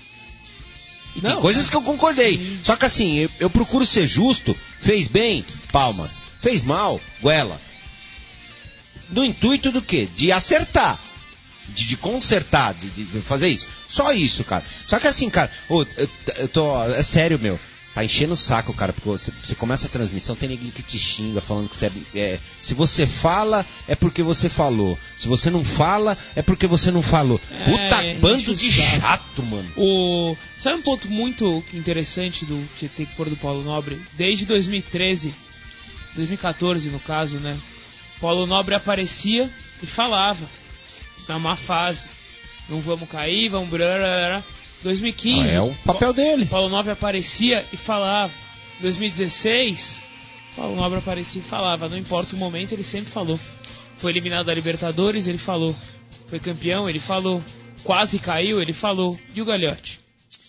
E não, tem coisas é. que eu concordei. Sim. Só que assim, eu, eu procuro ser justo. Fez bem, palmas. Fez mal, goela. No intuito do quê? De acertar. De, de consertar, de, de fazer isso. Só isso, cara. Só que assim, cara, oh, eu, eu tô. É sério, meu. Tá enchendo o saco, cara, porque você, você começa a transmissão, tem ninguém que te xinga, falando que você é, é... Se você fala, é porque você falou. Se você não fala, é porque você não falou. É, Puta, é, bando de chato, mano. O... Sabe um ponto muito interessante do que tem que pôr do Paulo Nobre? Desde dois mil e treze, dois mil e catorze no caso, né? Paulo Nobre aparecia e falava. Na má fase. Não vamos cair, vamos... Blá, blá, blá. dois mil e quinze, ah, é o papel dele. Paulo Nobre aparecia e falava. dois mil e dezesseis, Paulo Nobre aparecia e falava. Não importa o momento, ele sempre falou. Foi eliminado da Libertadores, ele falou. Foi campeão, ele falou. Quase caiu, ele falou. E o Gagliotti?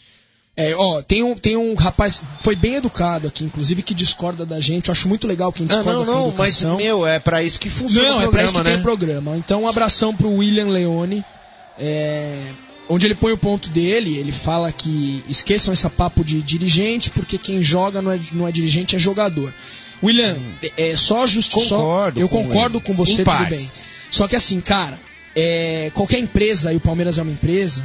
É, ó, tem um, tem um rapaz, foi bem educado aqui, inclusive, que discorda da gente. Eu acho muito legal quem discorda não, não, não, com educação. Mas, meu, é pra isso que funciona não, o programa, é pra isso que né? tem o programa. Então, um abração pro William Leone. É... Onde ele põe o ponto dele, ele fala que esqueçam esse papo de dirigente, porque quem joga não é, não é dirigente, é jogador. William, é, é só justo, concordo só, eu com concordo ele. com você, em tudo partes. bem. Só que assim, cara, é, qualquer empresa, e o Palmeiras é uma empresa,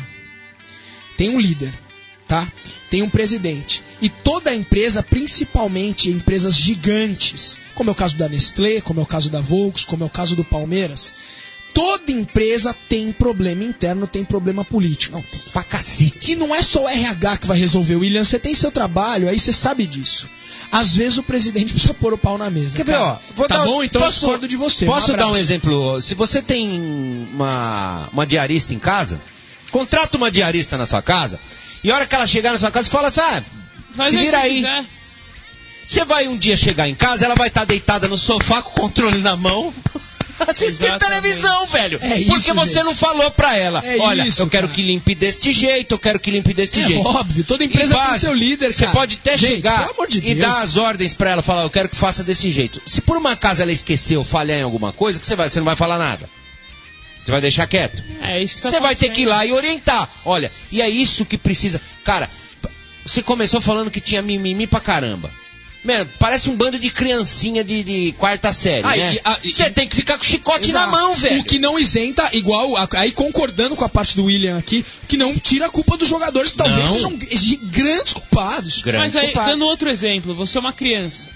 tem um líder, tá? Tem um presidente. E toda empresa, principalmente empresas gigantes, como é o caso da Nestlé, como é o caso da Volks, como é o caso do Palmeiras... Toda empresa tem problema interno, tem problema político. Não, tem pra cacete. E não é só o R H que vai resolver, William. Você tem seu trabalho, aí você sabe disso. Às vezes o presidente precisa pôr o pau na mesa. Quer ver, ó? Vou tá dar bom? Um... Então posso, eu discordo de você. Posso um dar um exemplo? Se você tem uma, uma diarista em casa, contrata uma diarista na sua casa, e a hora que ela chegar na sua casa, fala assim, ah, Faz se vira aí. Quiser. Você vai um dia chegar em casa, ela vai estar deitada no sofá com o controle na mão... Assistir televisão, velho. É isso, porque você gente. não falou pra ela. É olha, isso, eu quero cara. que limpe deste jeito, eu quero que limpe deste é jeito. Óbvio, toda empresa Embaixo, tem seu líder, você cara. pode até gente, chegar pelo amor de e Deus. dar as ordens pra ela, falar, eu quero que faça desse jeito. Se por uma acaso ela esqueceu, falhar em alguma coisa, que você vai, você não vai falar nada. Você vai deixar quieto. É isso que tá Você vai ter que ir lá e orientar. Olha, e é isso que precisa. Cara, você começou falando que tinha mimimi pra caramba. Mano, parece um bando de criancinha de, de quarta série, ah, né? Você tem que ficar com o chicote Exato. na mão, velho. O que não isenta, igual, a, aí concordando com a parte do William aqui, que não tira a culpa dos jogadores, que talvez não. sejam grandes culpados. Grandes Mas aí, culpados. Dando outro exemplo, você é uma criança.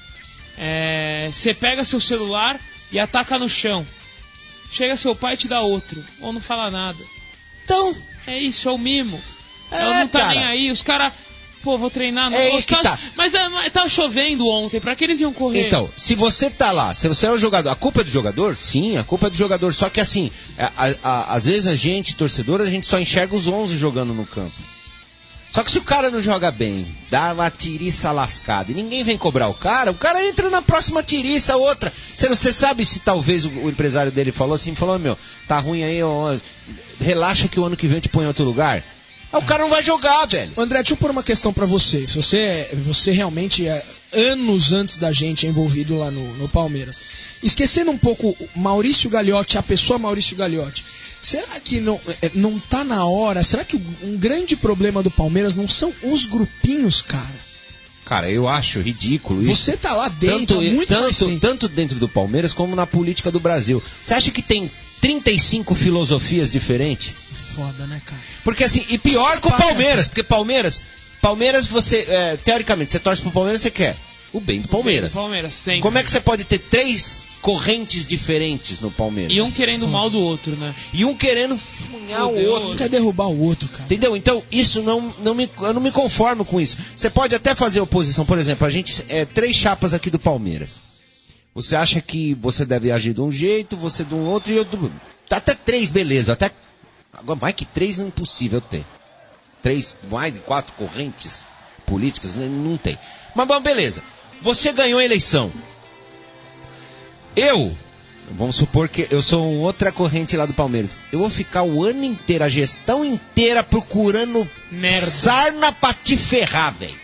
É, você pega seu celular e ataca no chão. Chega seu pai e te dá outro. Ou não fala nada. Então. É isso, é o mimo. É, Ela não tá cara. nem aí, os caras... Pô, vou treinar... No... É aí que tá. Mas é, tá chovendo ontem, pra que eles iam correr? Então, se você tá lá, se você é o jogador... A culpa é do jogador? Sim, a culpa é do jogador. Só que assim, a, a, a, às vezes a gente, torcedor, a gente só enxerga os onze jogando no campo. Só que se o cara não joga bem, dá uma tiriça lascada e ninguém vem cobrar o cara, o cara entra na próxima tiriça, outra. Você, você sabe se talvez o, o empresário dele falou assim, falou, meu, tá ruim aí, ó, relaxa que o ano que vem eu te põe em outro lugar. Aí o cara não vai jogar, velho. André, deixa eu pôr uma questão pra você. Se você, você realmente, é, anos antes da gente, é envolvido lá no, no Palmeiras. Esquecendo um pouco Maurício Gagliotti, a pessoa Maurício Gagliotti. Será que não, não tá na hora? Será que um grande problema do Palmeiras não são os grupinhos, cara? Cara, eu acho ridículo isso. Você tá lá dentro, tanto, há muito mais tanto, tempo. tanto dentro do Palmeiras como na política do Brasil. Você acha que tem trinta e cinco filosofias diferentes? Foda, né, cara? Porque assim, e pior que o Palmeiras, porque Palmeiras, Palmeiras você, é, teoricamente, você torce pro Palmeiras, você quer o bem do Palmeiras. O bem do Palmeiras, sempre. Como é que você pode ter três correntes diferentes no Palmeiras? E um querendo o mal do outro, né? E um querendo funhar o outro. Um quer derrubar o outro, cara. Entendeu? Então, isso não, não me, eu não me conformo com isso. Você pode até fazer oposição. Por exemplo, a gente é três chapas aqui do Palmeiras. Você acha que você deve agir de um jeito, você de um outro e outro. Tá até três, beleza. Até agora, mais que três é impossível ter. Três, mais de quatro correntes políticas, não tem. Mas bom, beleza. Você ganhou a eleição. Eu vamos supor que eu sou outra corrente lá do Palmeiras. Eu vou ficar o ano inteiro, a gestão inteira procurando Merda. sarna pra te ferrar, velho.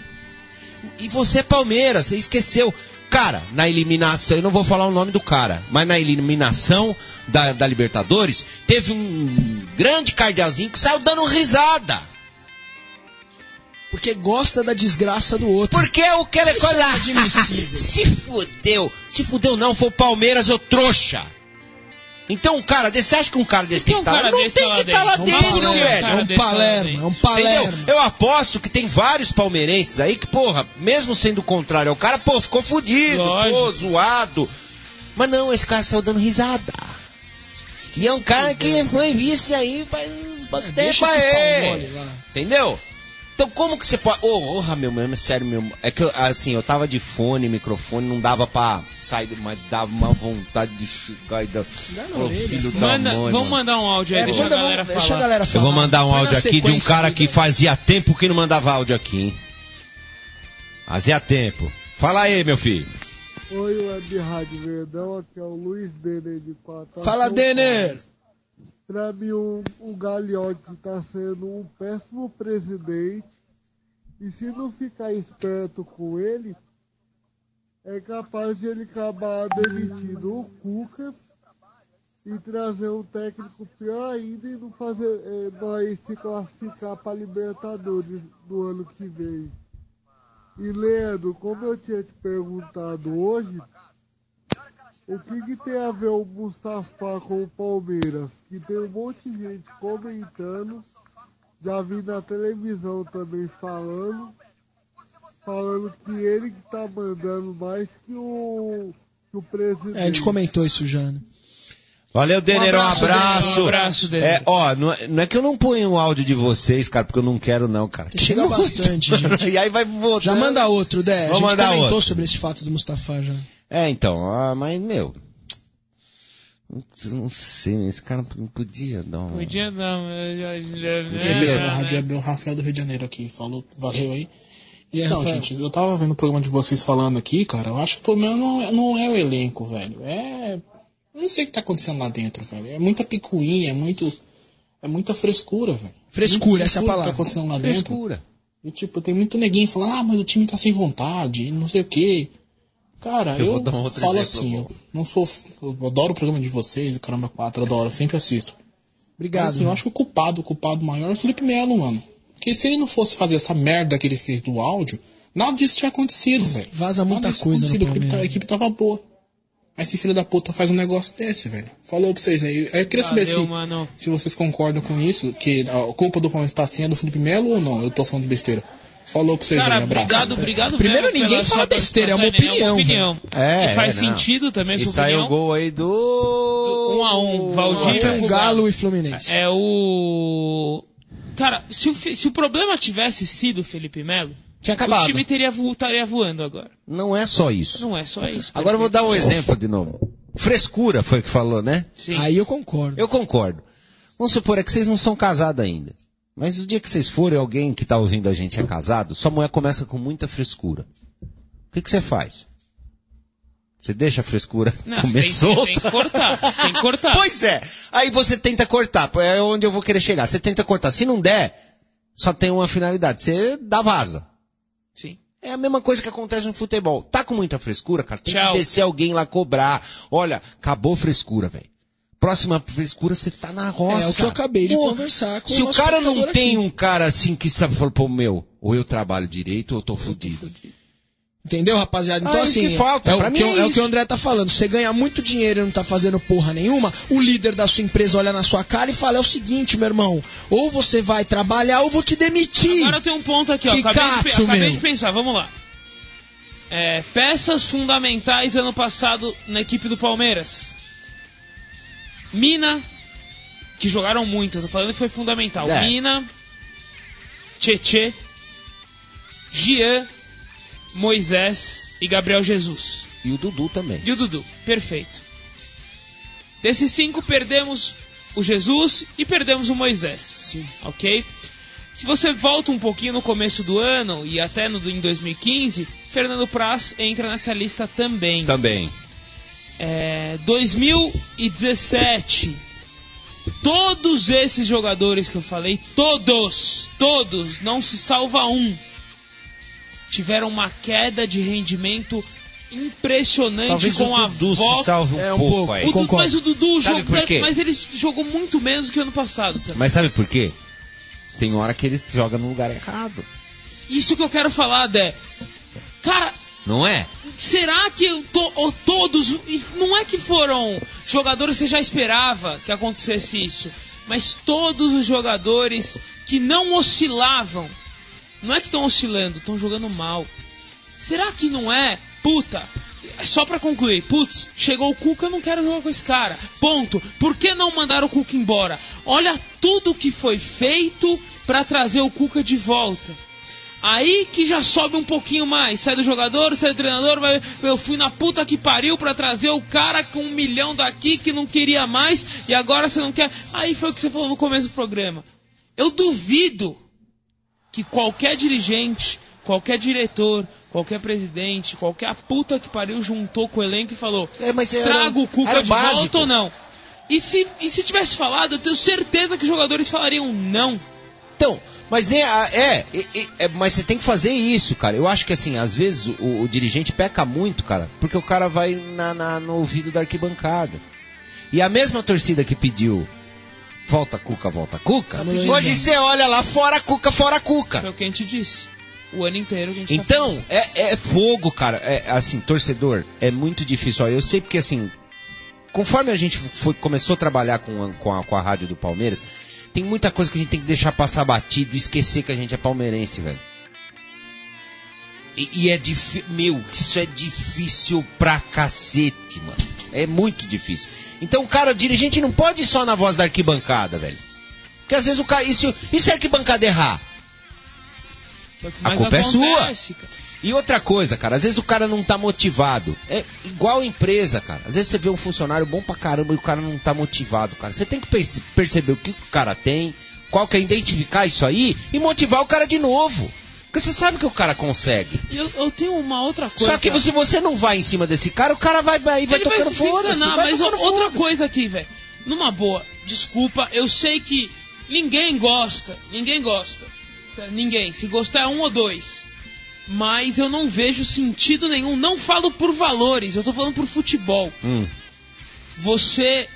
E você é Palmeiras, você esqueceu. Cara, na eliminação, eu não vou falar o nome do cara, mas na eliminação da, da Libertadores, teve um grande cardealzinho que saiu dando risada. Porque gosta da desgraça do outro. Porque é o que ele Isso é lá. inadmissível. Se fudeu. Se fudeu não, foi o Palmeiras, eu trouxa. Então, um cara desse, você acha que um cara desse Tem tem um que estar cara lá? Não desse tem lá que estar lá dentro. dentro, Vamos meu ver, velho. cara. É um desse lá Palermo, dentro. é um Palermo. Entendeu? Eu aposto que tem vários palmeirenses aí que, porra, mesmo sendo o contrário ao cara, pô, ficou fudido, Lógico. pô, zoado. Mas não, esse cara saiu dando risada. E é um cara que foi vice aí faz uns É, bastante deixa tempo esse aí. pau mole lá. Entendeu? Então como que você pode... Ô, oh, meu mano, sério, meu... É que, eu, assim, eu tava de fone, microfone, não dava pra sair, mas dava uma vontade de chegar e dar... Dá na Ô, orelha, filho filho. da Manda, mãe, vamos mano. mandar um áudio aí, É, deixa, manda, a galera vamos- falar. deixa a galera Eu falar. vou mandar um Vai na áudio aqui de um sequência cara aí, que né? fazia tempo que não mandava áudio aqui, hein? Fazia tempo. Fala aí, meu filho. Oi, Web Rádio Verdão, aqui é o Luiz Denner de Quatro. Fala, Denner! Pra mim, o, o Gagliotti tá sendo um péssimo presidente. E se não ficar esperto com ele, é capaz de ele acabar demitindo o Cuca e trazer um técnico pior ainda e não fazer, é, vai se classificar para Libertadores do ano que vem. E Leandro, como eu tinha te perguntado hoje, o que, que tem a ver o Mustafa com o Palmeiras? Que tem um monte de gente comentando, já vi na televisão também falando, falando que ele que tá mandando mais que o, que o presidente. É, a gente comentou isso já, né? Valeu, Denner, um abraço. Denner, um abraço, Denner. É, ó, não é, não é que eu não ponho o áudio de vocês, cara, porque eu não quero não, cara. Chega Tem muito. bastante, gente. E aí vai voltar. Já manda outro, Dé. A Vou gente mandar comentou outro. sobre esse fato do Mustafa já. É, então, ah, mas, meu... Não sei, esse cara não podia dar um... Podia não. Beleza, da Rádio Web, o Rafael do Rio de Janeiro aqui, falou, valeu aí. E aí, Então, Rafael? gente, eu tava vendo o programa de vocês falando aqui, cara, eu acho que o problema não, é- não é o elenco, velho, é... Eu não sei o que tá acontecendo lá dentro, velho, é muita picuinha, é muito... É muita frescura, velho. Frescura, Muita essa é a frescura palavra. que tá acontecendo lá dentro. Frescura. E, tipo, tem muito neguinho falando, ah, mas o time tá sem vontade, não sei o quê. Cara, Eu eu, vou dar um outro falo exemplo, assim, bom. eu não sou... Eu adoro o programa de vocês, o Caramba quatro, adoro, eu sempre assisto. Obrigado. Mas, assim, eu acho que o culpado, o culpado maior é o Felipe Melo, mano. Porque se ele não fosse fazer essa merda que ele fez do áudio, nada disso tinha acontecido, velho. Vaza muita Nada disso coisa tinha no acontecido, a equipe, tá- a Palmeiras. equipe tava boa. Mas esse filho da puta faz um negócio desse, velho. Falou pra vocês aí. Eu queria saber Valeu, se, mano. se vocês concordam com isso, que a culpa do Palmeiras tá assim é do Felipe Melo ou não? Eu tô falando besteira. Falou pra vocês Cara, aí, abraço. obrigado, obrigado Primeiro, mesmo ninguém pela fala sua besteira, é uma participação, opinião, opinião. É, E faz é, não. sentido também E sua saiu o opinião. gol aí do... um a um, Valdir. Ontem, um Galo e Fluminense. É o... Cara, se o, Fe- se o problema tivesse sido o Felipe Melo, Tinha acabado. o time teria vo- estaria voando agora. Não é só isso. Não é só isso. Agora eu vou dar um exemplo de novo. Frescura foi o que falou, né? Sim. Aí eu concordo. Eu concordo. Vamos supor, é que vocês não são casados ainda. Mas o dia que vocês forem, alguém que tá ouvindo a gente é casado, sua mulher começa com muita frescura. O que que você faz? Você deixa a frescura Não, comer tem, solta? tem que cortar. Tem que cortar. Pois é. Aí você tenta cortar. É onde eu vou querer chegar. Você tenta cortar. Se não der, só tem uma finalidade. Você dá vaza. Sim. É a mesma coisa que acontece no futebol. Tá com muita frescura, cara? Tem Tchau. que descer alguém lá cobrar. Olha, acabou a frescura, velho. Próxima frescura, você tá na roça. É o que eu acabei de Pô, conversar com Se o o nosso cara não computador tem aqui. um cara assim que sabe falar, pô, meu, ou eu trabalho direito ou eu tô fudido. Entendeu, rapaziada? Então, Ah, isso assim, que falta. é, Pra o mim que, é o- é o isso. que o André tá falando. Você ganha muito dinheiro e não tá fazendo porra nenhuma, o líder da sua empresa olha na sua cara e fala, é o seguinte, meu irmão, ou você vai trabalhar ou eu vou te demitir. Agora tem um ponto aqui, ó. Que Acabei, de, pe- cato, acabei meu. de pensar, vamos lá. É, peças fundamentais ano passado na equipe do Palmeiras. Mina, que jogaram muito, eu tô falando que foi fundamental. É. Mina, Tietê, Jean, Moisés e Gabriel Jesus. E o Dudu também. E o Dudu, perfeito. Desses cinco, perdemos o Jesus e perdemos o Moisés. Sim. Ok? Se você volta um pouquinho no começo do ano e até no, em dois mil e quinze, Fernando Praz entra nessa lista também. Também. É, dois mil e dezessete, todos esses jogadores que eu falei, todos, todos, não se salva um, tiveram uma queda de rendimento impressionante. Talvez com o a Dudu volta. se salve um, É, um pouco, pouco. aí. O Dudu, Concordo. mas o Dudu Sabe jogou, por quê? mas ele jogou muito menos do que ano passado também. Mas sabe por quê? Tem hora que ele joga no lugar errado. Isso que eu quero falar, Dé. Cara, Não é? será que to, ou todos, e não é que foram jogadores que você já esperava que acontecesse isso, mas todos os jogadores que não oscilavam, não é que estão oscilando, estão jogando mal. Será que não é, puta, só pra concluir, putz, chegou o Cuca, eu não quero jogar com esse cara, ponto. Por que não mandar o Cuca embora? Olha tudo que foi feito pra trazer o Cuca de volta. Aí que já sobe um pouquinho mais. Sai do jogador, sai do treinador, vai, eu fui na puta que pariu pra trazer o cara com um milhão daqui que não queria mais e agora você não quer. Aí foi o que você falou no começo do programa. Eu duvido que qualquer dirigente, qualquer diretor, qualquer presidente, qualquer puta que pariu juntou com o elenco e falou, É, mas era- traga o Cuca era de básico. volta ou não. E se, e se tivesse falado, eu tenho certeza que os jogadores falariam não. Então, mas é, é, é, é, mas você tem que fazer isso, cara. Eu acho que assim, às vezes o, o dirigente peca muito, cara, porque o cara vai na, na- no ouvido da arquibancada. E a mesma torcida que pediu volta Cuca, volta Cuca, hoje você olha lá, fora Cuca, fora Cuca. Foi o que a gente disse. O ano inteiro a gente tá Então, é, é fogo, cara. É, assim, torcedor, é muito difícil. Ó, eu sei porque, assim, conforme a gente foi, começou a trabalhar com a, com, a, com a rádio do Palmeiras, tem muita coisa que a gente tem que deixar passar batido e esquecer que a gente é palmeirense, velho. E, e é difícil, meu, isso é difícil pra cacete, mano. É muito difícil. Então, cara, o dirigente não pode ir só na voz da arquibancada, velho. Porque às vezes o cara, e se, e se a arquibancada errar? Foi o que A mais culpa é sua. acontece, cara. E outra coisa, cara, às vezes o cara não tá motivado. É igual empresa, cara. Às vezes você vê um funcionário bom pra caramba e o cara não tá motivado, cara. Você tem que perce- perceber o que o cara tem, qual que é, identificar isso aí e motivar o cara de novo. Porque você sabe que o cara consegue. E eu, eu tenho uma outra coisa. Só que se você não vai em cima desse cara, o cara vai aí vai Ele tocando vai se foda-se. enganar, vai mas tocando outra foda-se. coisa aqui, velho. Numa boa, desculpa, eu sei que ninguém gosta, ninguém gosta. Ninguém, se gostar é um ou dois. Mas eu não vejo sentido nenhum, não falo por valores, eu tô falando por futebol. Hum. Você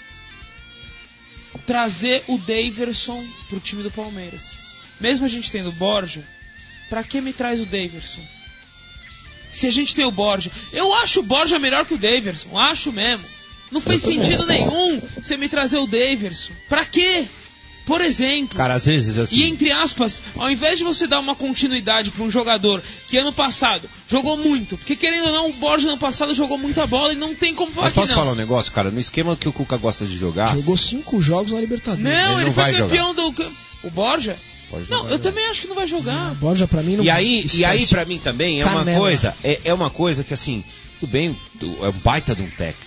trazer o Daverson pro time do Palmeiras. Mesmo a gente tendo o Borja, pra que me traz o Daverson? Se a gente tem o Borja, eu acho o Borja melhor que o Daverson, acho mesmo. Não fez sentido nenhum você me trazer o Daverson. Pra quê? Por exemplo, Cara, às vezes assim. e entre aspas, ao invés de você dar uma continuidade para um jogador que ano passado jogou muito, porque querendo ou não, o Borja ano passado jogou muita bola e não tem como falar Mas que posso não. falar um negócio, cara? No esquema que o Cuca gosta de jogar, Jogou cinco jogos na Libertadores. Não, Ele ele, não foi vai campeão do... O Borja? Pode Não, jogar, eu né? também acho que não vai jogar. Borja pra mim não E aí, esquece. e aí pra mim também é uma Canela. coisa, é, é uma coisa que assim, tudo bem, é um baita de um técnico.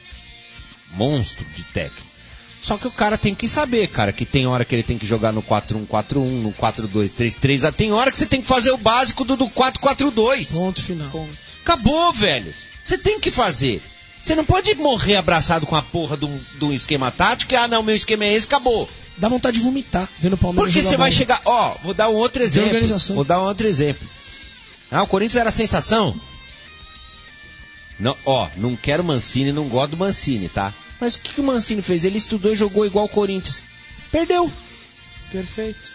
Monstro de técnico. Só que o cara tem que saber, cara, que tem hora que ele tem que jogar no quatro um quatro um, no quatro dois três três, tem hora que você tem que fazer o básico do, do quatro quatro dois. Ponto final. Acabou, velho. Você tem que fazer. Você não pode morrer abraçado com a porra de um, de um esquema tático e, ah, não, meu esquema é esse, acabou. Dá vontade de vomitar vendo o Palmeiras Porque jogar você vai bola. chegar, ó, vou dar um outro exemplo. organização. Vou dar um outro exemplo. Ah, o Corinthians era a sensação? Não, ó, não quero Mancini, não gosto do Mancini, tá? Mas o que, que o Mancini fez? Ele estudou e jogou igual o Corinthians. Perdeu. Perfeito.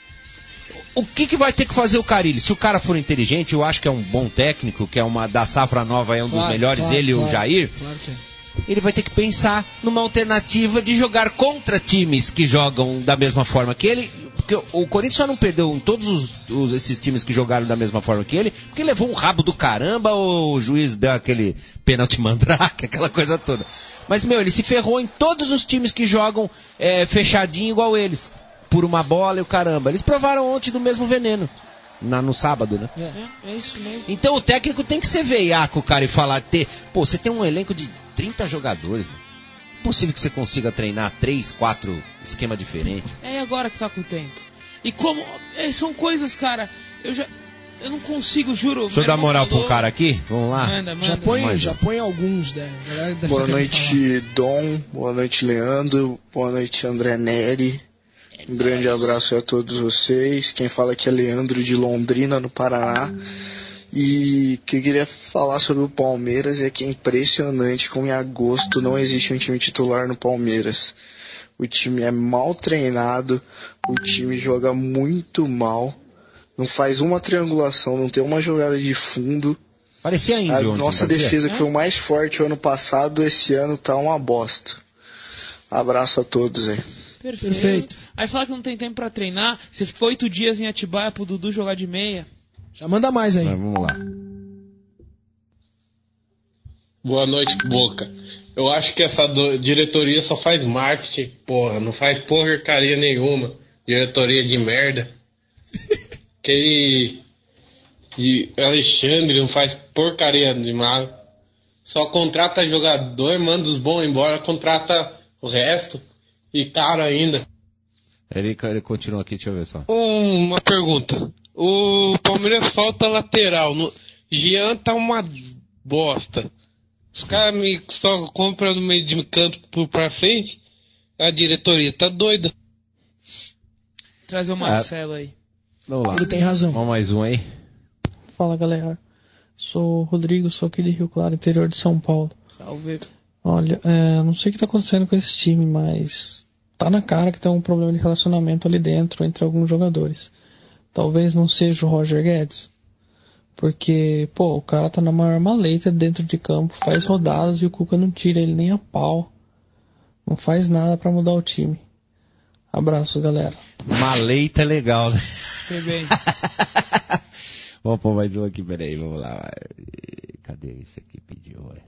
O que, que vai ter que fazer o Carille? Se o cara for inteligente, eu acho que é um bom técnico, que é uma da safra nova, é um dos Claro, melhores, claro, ele e o claro. Jair. Claro que é. Ele vai ter que pensar numa alternativa de jogar contra times que jogam da mesma forma que ele. Porque o Corinthians só não perdeu em todos os, os- esses times que jogaram da mesma forma que ele, porque levou um rabo do caramba, o juiz deu aquele pênalti mandrake, aquela coisa toda. Mas, meu, ele se ferrou em todos os times que jogam é, fechadinho igual eles. Por uma bola e o caramba. Eles provaram ontem do mesmo veneno. Na, no sábado, né? É, é isso mesmo. Então o técnico tem que ser veiaco, cara, e falar, ter, pô, você tem um elenco de trinta jogadores, mano. É possível que você consiga treinar três, quatro esquema diferentes. É agora que tá com o tempo. E como... é, são coisas, cara... Eu já... eu não consigo, juro. Deixa eu dar moral pro cara aqui. Vamos lá. Manda, manda. Já põe, Mais já um. põe alguns, né? A galera deve Boa ficar noite, Dom. Boa noite, Leandro. Boa noite, André Neri. Um grande abraço a todos vocês. Quem fala aqui é Leandro de Londrina, no Paraná. E o que eu queria falar sobre o Palmeiras é que é impressionante como em agosto não existe um time titular no Palmeiras. O time é mal treinado, o time joga muito mal, não faz uma triangulação, não tem uma jogada de fundo. Parecia índio A ontem, nossa parecia? defesa, que foi o mais forte o ano passado, esse ano tá uma bosta. Abraço a todos aí. Perfeito. Perfeito. Aí fala que não tem tempo pra treinar. Você ficou oito dias em Atibaia pro Dudu jogar de meia. Já manda mais aí. Mas vamos lá. Boa noite, Boca. Eu acho que essa do- diretoria só faz marketing, porra. Não faz porcaria nenhuma. Diretoria de merda. Aquele de Alexandre não faz porcaria demais. Só contrata jogador, manda os bons embora, contrata o resto. E caro ainda. Ele, ele continua aqui, deixa eu ver só. Uma pergunta. O Palmeiras falta lateral. No... Jean tá uma bosta. Os caras me só compram no meio de campo por pra frente. A diretoria tá doida. Trazer o Marcelo aí. Vamos lá. Ele tem razão. Vamos mais um aí. Fala, galera. Sou o Rodrigo, sou aqui de Rio Claro, interior de São Paulo. Salve. Olha, é, não sei o que tá acontecendo com esse time, mas tá na cara que tem um problema de relacionamento ali dentro entre alguns jogadores. Talvez não seja o Roger Guedes. Porque, pô, o cara tá na maior maleta dentro de campo, faz rodadas e o Cuca não tira ele nem a pau. Não faz nada pra mudar o time. Abraços, galera. Maleita é legal, né? Foi bem. Vamos pôr mais um aqui, peraí, vamos lá. Cadê esse aqui? Pediu, ué.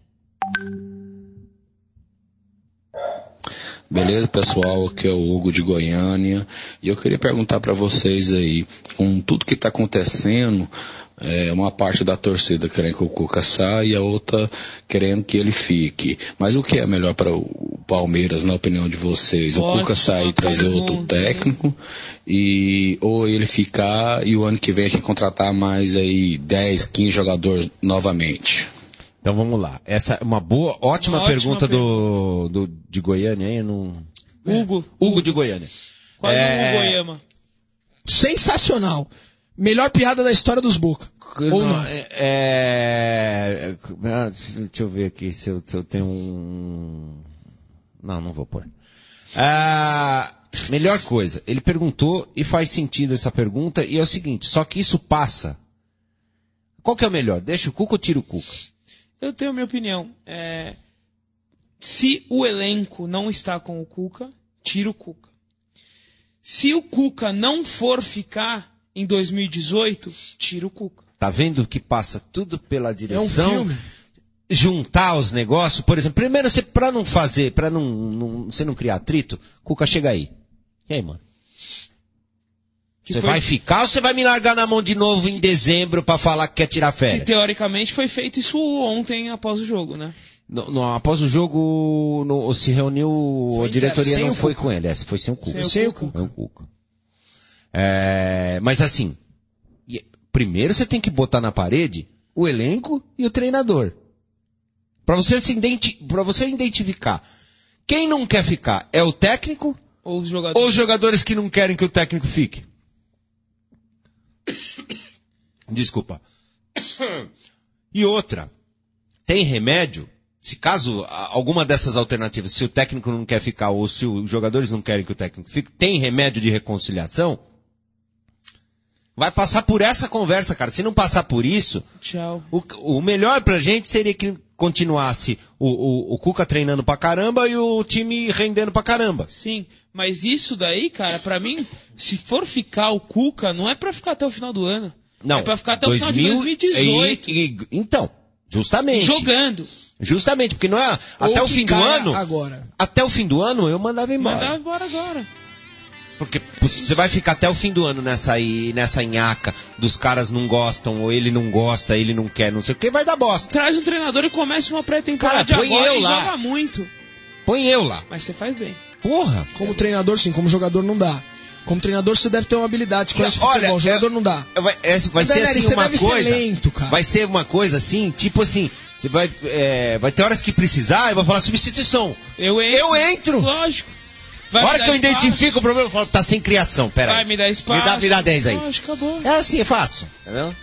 Beleza, pessoal? Aqui é o Hugo de Goiânia. E eu queria perguntar para vocês aí, com tudo que está acontecendo, é, uma parte da torcida querendo que o Cuca saia e a outra querendo que ele fique. Mas o que é melhor para o Palmeiras, na opinião de vocês? O Cuca sair e trazer outro técnico, e, ou ele ficar e o ano que vem a gente contratar mais aí dez, quinze jogadores novamente? Então vamos lá. Essa é uma boa, ótima Uma pergunta, ótima do, do de Goiânia aí, não... Hugo. Hugo de Goiânia. Quase É... um Hugo Oyama. Sensacional. Melhor piada da história dos Boca. Ou não? É, é... ah, Deixa eu ver aqui se eu, se eu tenho um... Não, não vou pôr. Ah, melhor coisa. Ele perguntou e faz sentido essa pergunta, e é o seguinte, só que isso passa. Qual que é o melhor? Deixa o Cuca ou tira o Cuca? Eu tenho a minha opinião. É... Se o elenco não está com o Cuca, tira o Cuca. Se o Cuca não for ficar em dois mil e dezoito, tira o Cuca. Tá vendo que passa tudo pela direção? É um filme. Juntar os negócios, por exemplo, primeiro você, pra não fazer, pra não, não, você não criar atrito, Cuca chega aí. E aí, mano? Que Você foi- vai ficar ou você vai me largar na mão de novo em dezembro pra falar que quer tirar Que férias? teoricamente foi feito isso ontem após o jogo, né? No, no, após o jogo, no, se reuniu, Foi a diretoria sem não o foi Cuca. com ele, essa foi sem o Cuca. Sem o Sem o Cuca. Foi o Cuca. É, mas assim, e- primeiro você tem que botar na parede o elenco e o treinador. Pra você se identi- pra você identificar quem não quer ficar, é o técnico Ou os jogadores. ou os jogadores que não querem que o técnico fique? Desculpa. E outra, tem remédio? Se caso a- alguma dessas alternativas, se o técnico não quer ficar ou se os jogadores não querem que o técnico fique, tem remédio de reconciliação? Vai passar por essa conversa, cara. Se não passar por isso, Tchau. o, o melhor pra gente seria que continuasse o, o, o Cuca treinando pra caramba e o time rendendo pra caramba. Sim, mas isso daí, cara, pra mim, se for ficar o Cuca, não é pra ficar até o final do ano. Não. É pra ficar até o final de dois mil e dezoito. E- e- então, justamente. Jogando. Justamente, porque não é até Ou o que fim do caia ano. agora. Até o fim do ano eu mandava embora. Mandar embora agora. Porque você vai ficar até o fim do ano nessa aí, nessa nhaca dos caras não gostam, ou ele não gosta, ele não quer, não sei o que, vai dar bosta. Traz um treinador e começa uma pré-temporada de Cara, põe agora eu e lá. joga muito. Põe eu lá. Mas você faz bem. Porra! Como treinador, sim. Como jogador, não dá. Como treinador, você deve ter uma habilidade. Se conhece Olha, futebol, jogador é, não dá. Vai, é, vai ser Daniel, assim você uma deve coisa. ser lento, cara. Vai ser uma coisa assim, tipo assim, você vai, é, vai ter horas que precisar, eu vou falar substituição. Eu entro. Eu entro. Lógico. A hora que eu espaço. identifico o problema, eu falo, tá sem criação, pera aí. Vai me dar espaço. Me dá, me dá dez aí. Lógico, acabou. É assim, é fácil, entendeu?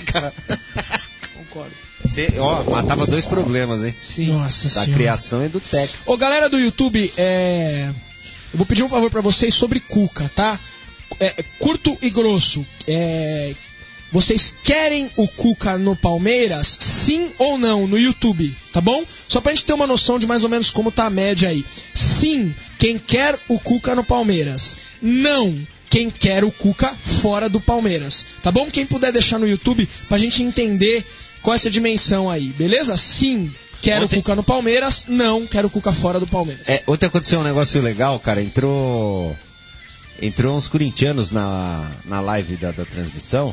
Concordo. Você, ó, matava dois problemas, hein? Sim. Nossa da senhora. criação e do técnico. Ô, galera do YouTube, é... eu vou pedir um favor pra vocês sobre Cuca, tá? É, curto e grosso. É... Vocês querem o Cuca no Palmeiras? Sim ou não? No YouTube, tá bom? Só pra gente ter uma noção de mais ou menos como tá a média aí. Sim, quem quer o Cuca no Palmeiras. Não, quem quer o Cuca fora do Palmeiras. Tá bom? Quem puder deixar no YouTube pra gente entender qual é essa dimensão aí, beleza? Sim, quero ontem... o Cuca no Palmeiras. Não, quero o Cuca fora do Palmeiras. É, ontem aconteceu um negócio legal, cara. Entrou... Entrou uns corintianos na, na live da, da transmissão.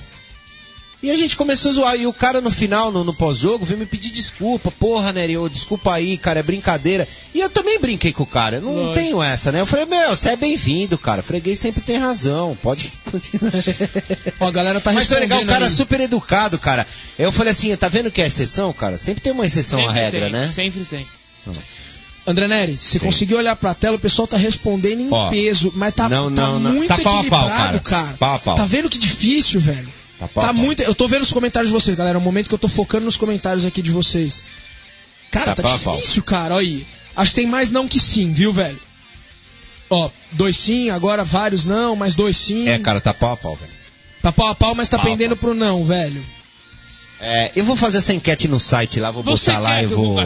E a gente começou a zoar. E o cara no final, no, no pós-jogo, veio me pedir desculpa. Porra, Nery, desculpa aí, cara, é brincadeira. E eu também brinquei com o cara. Não Lógico. tenho essa, né? Eu falei, meu, você é bem-vindo, cara. Freguês sempre tem razão. Pode continuar. Ó, a galera tá Mas foi legal, o cara aí. super educado, cara. Eu falei assim, tá vendo que é exceção, cara? Sempre tem uma exceção sempre à regra, tem, né? Sempre tem. Hum. André Nery, você conseguiu olhar pra tela, o pessoal tá respondendo em Ó, peso, mas tá, não, tá não, não. muito tá pau equilibrado, a pau, cara. cara. Pau a pau. Tá vendo que difícil, velho? Tá, pau, tá pau. muito. Eu tô vendo os comentários de vocês, galera. É um momento que eu tô focando nos comentários aqui de vocês. Cara, tá, tá pau, difícil, pau. cara. Olha aí. Acho que tem mais não que sim, viu, velho? Ó, dois sim, agora vários não, mas dois sim. É, cara, tá pau a pau, velho. Tá pau a pau, mas tá pau, pendendo pau. pro não, velho. É, eu vou fazer essa enquete no site lá, vou Você botar lá e vou.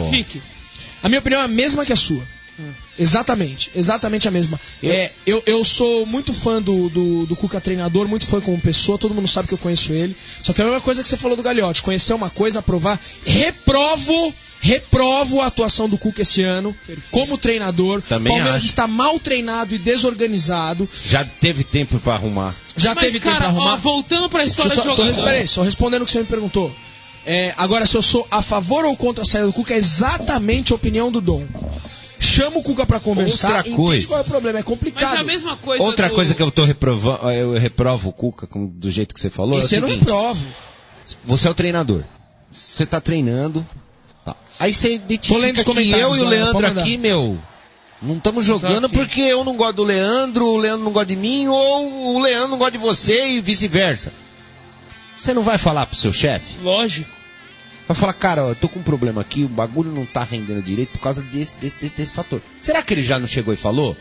A minha opinião é a mesma que a sua. Hum. Exatamente, exatamente a mesma. Eu, é, eu, eu sou muito fã do, do, do Cuca treinador, muito fã como pessoa, todo mundo sabe que eu conheço ele. Só que é a mesma coisa que você falou do Gagliotti, conhecer uma coisa, aprovar. Reprovo, reprovo a atuação do Cuca esse ano, Perfeito. como treinador. Também Palmeiras acho. está mal treinado e desorganizado. Já teve tempo pra arrumar. Já Mas, teve cara, tempo pra arrumar. Ó, voltando pra história só, do jogador. Espera aí, só respondendo o que você me perguntou. É, agora, se eu sou a favor ou contra a saída do Cuca, é exatamente a opinião do Dom. Chama o Cuca pra conversar. Outra coisa. Qual é o problema? É complicado. Mas é a mesma coisa. Outra do... coisa que eu tô reprovando, eu reprovo o Cuca do jeito que você falou. Esse é eu não reprovo. Você é o treinador. Você tá treinando. Tá. Aí você identifica que eu e o Leandro aqui, meu, não estamos jogando porque eu não gosto do Leandro, o Leandro não gosta de mim, ou o Leandro não gosta de você e vice-versa. Você não vai falar pro seu chefe? Lógico. Vai falar, cara, ó, eu tô com um problema aqui, o bagulho não tá rendendo direito por causa desse, desse, desse, desse fator. Será que ele já não chegou e falou?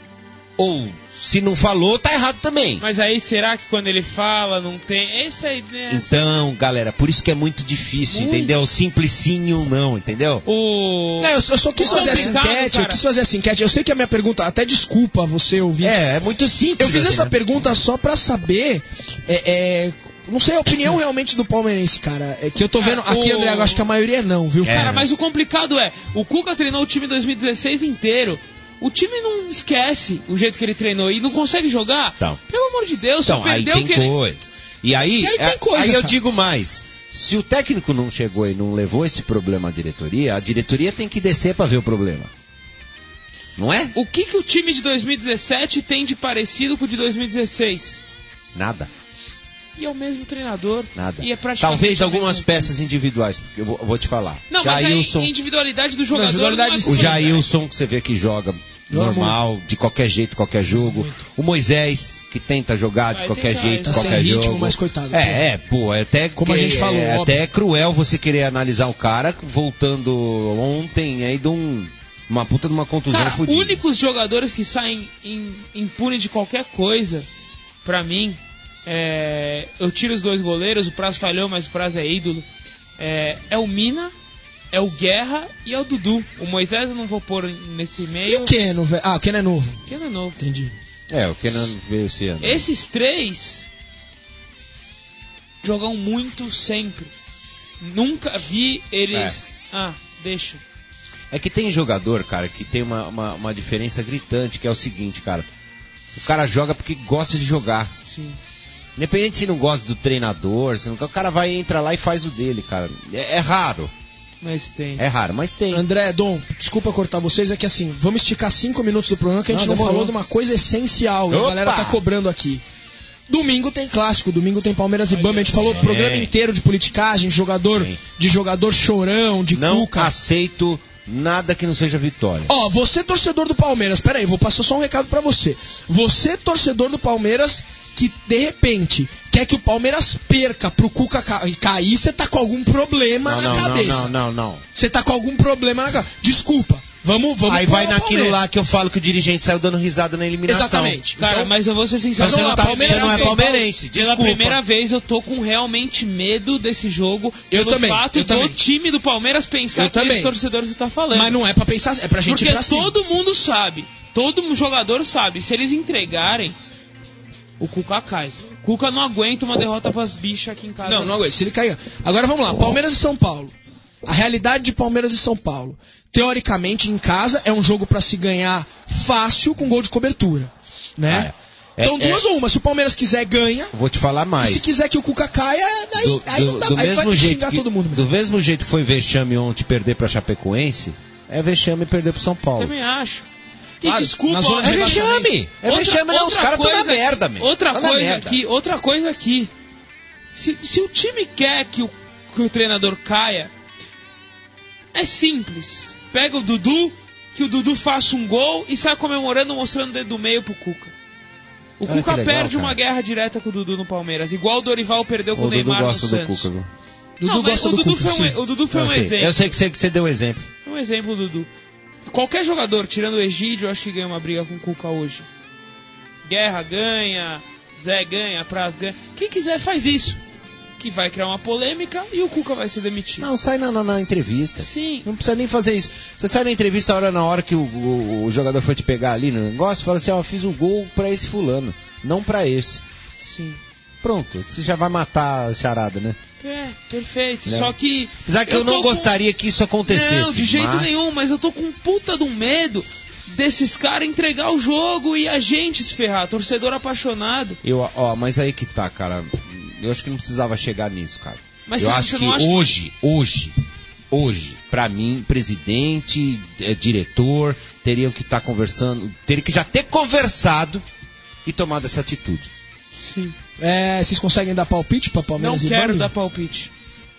Ou, se não falou, tá errado também. Mas aí, será que quando ele fala, não tem... Essa é a ideia. Então, galera, por isso que é muito difícil, muito. entendeu? Simples sim ou não, entendeu? O... Não, eu, eu só quis o fazer essa enquete, cara. eu quis fazer essa enquete. Eu sei que a minha pergunta, até desculpa você ouvir. É, é muito simples. Eu fiz assim, essa né? pergunta só pra saber... É, é, não sei a opinião realmente do palmeirense, cara. É que eu tô vendo... Cara, aqui, o... André, eu acho que a maioria não, viu? É, cara, né? mas o complicado é... O Cuca treinou o time dois mil e dezesseis inteiro... O time não esquece o jeito que ele treinou e não consegue jogar. Então, Pelo amor de Deus, então, você perdeu aí tem que coisa. E aí, e aí, tem é, coisa, aí eu cara. digo mais. Se o técnico não chegou e não levou esse problema à diretoria, a diretoria tem que descer pra ver o problema. Não é? O que, que o time de dois mil e dezessete tem de parecido com o de dois mil e dezesseis? Nada. E é o mesmo treinador. Nada. E é praticamente Talvez algumas mesmo. peças individuais, porque eu vou, eu vou te falar. Não, Jailson, mas a individualidade do jogador... Não, individualidade não é o Jailson, que você vê que joga normal, muito. de qualquer jeito, qualquer jogo. Muito. O Moisés, que tenta jogar de Vai qualquer tentar, jeito, tá qualquer sem jogo. ritmo, mas coitado. É, é, pô, é até, como que, a gente falou, é óbvio. até cruel você querer analisar o cara voltando ontem aí de um, uma puta de uma contusão Cara, fodida. únicos jogadores que saem in, impune de qualquer coisa, pra mim, é, eu tiro os dois goleiros, o Praz falhou, mas o Praz é ídolo. É, é o Mina, é o Guerra e é o Dudu. O Moisés eu não vou pôr nesse meio. E o Keno, velho? Ah, o Keno é novo. O Keno é novo. Entendi. É, o Kenan veio esse ano. Esses três jogam muito sempre. Nunca vi eles... É. Ah, deixa. É que tem jogador, cara, que tem uma, uma, uma diferença gritante, que é o seguinte, cara. O cara joga porque gosta de jogar. Sim. Independente se não gosta do treinador, se não... o cara vai, entra lá e faz o dele, cara. É, é raro. Mas tem. É raro, mas tem. André, Dom, desculpa cortar vocês, é que assim, vamos esticar cinco minutos do programa que a gente não, não falou de uma coisa essencial. E a galera tá cobrando aqui. Domingo tem clássico, domingo tem Palmeiras e Bamba. A gente falou o programa inteiro de politicagem, de jogador, de jogador chorão, de não cuca. Não aceito nada que não seja vitória. Ó, você torcedor do Palmeiras, pera aí, vou passar só um recado pra você. Você torcedor do Palmeiras que de repente quer que o Palmeiras perca pro Cuca ca- cair, você tá com algum problema não, na não, cabeça. Não, não, não, não. Você tá com algum problema na cabeça. Desculpa. Vamos, vamos. Aí vai naquilo lá que eu falo que o dirigente saiu dando risada na eliminação. Exatamente. Cara, então, mas eu vou ser sincero. Você não, tá, você não é palmeirense, Pela desculpa. primeira vez eu tô com realmente medo desse jogo. Eu pelo também, fato eu do também. time do Palmeiras pensar Eu que também. esse torcedor você tá falando. Mas não é pra pensar, é pra gente Porque ir pra cima. todo mundo sabe, todo jogador sabe, se eles entregarem, o Cuca cai. O Cuca não aguenta uma derrota pras bichas aqui em casa. Não, não aguenta, se ele cair. Agora vamos lá, Palmeiras e São Paulo. A realidade de Palmeiras e São Paulo. Teoricamente, em casa, é um jogo pra se ganhar fácil com gol de cobertura. Né? Ah, é. Então, É, duas é. ou uma. Se o Palmeiras quiser, ganha. Vou te falar mais. E se quiser que o Cuca caia, daí, do, aí do, não dá, do aí vai mesmo ter que jeito xingar que, todo mundo. do mesmo jeito que foi vexame ontem perder pra Chapecoense, é vexame perder pro São Paulo. Também acho. E Claro, desculpa, na zona ó, de É vexame! É Outra- vexame, não. Os outra caras estão na coisa aqui- merda, meu. Outra Tão na coisa merda. aqui, outra coisa aqui. Se, se o time quer que o, que o treinador caia, é simples. Pega o Dudu, que o Dudu faça um gol e sai comemorando, mostrando o dedo do meio pro Cuca. O Ah, Cuca que legal, perde cara. uma guerra direta com o Dudu no Palmeiras, igual o Dorival perdeu com o, O Dudu Neymar no gosta do Santos. Cuca, viu? Dudu Não, mas gosta o do Dudu Cuca, foi um, sim. o Dudu foi Eu um sei. exemplo. Eu sei que você, que você deu exemplo. Um exemplo, Dudu. Qualquer jogador, tirando o Egídio, eu acho que ganha uma briga com o Cuca hoje. Guerra ganha, Zé ganha, Praz ganha. Quem quiser faz isso. Que vai criar uma polêmica e o Cuca vai ser demitido. Não, sai na, na, na entrevista. Sim. Não precisa nem fazer isso. Você sai na entrevista a hora, na hora que o, o, o jogador for te pegar ali no negócio, fala assim, ó, fiz um gol pra esse fulano, não pra esse. Sim. Pronto, você já vai matar a charada, né? É, perfeito. Não. Só que... Apesar que eu, não tô gostaria que isso acontecesse. Não, de jeito mas... nenhum, mas eu tô com um puta de um medo desses caras entregar o jogo e a gente se ferrar, torcedor apaixonado. Eu, ó, mas aí que tá, cara. Eu acho que não precisava chegar nisso, cara. Mas eu você- acho você que não acha- hoje, hoje, hoje, pra mim, presidente, eh, diretor, teriam que estar conversando, teriam que já ter conversado e tomado essa atitude. Sim. É, vocês conseguem dar palpite pra Não Palmeiras e quero Bambi? dar palpite.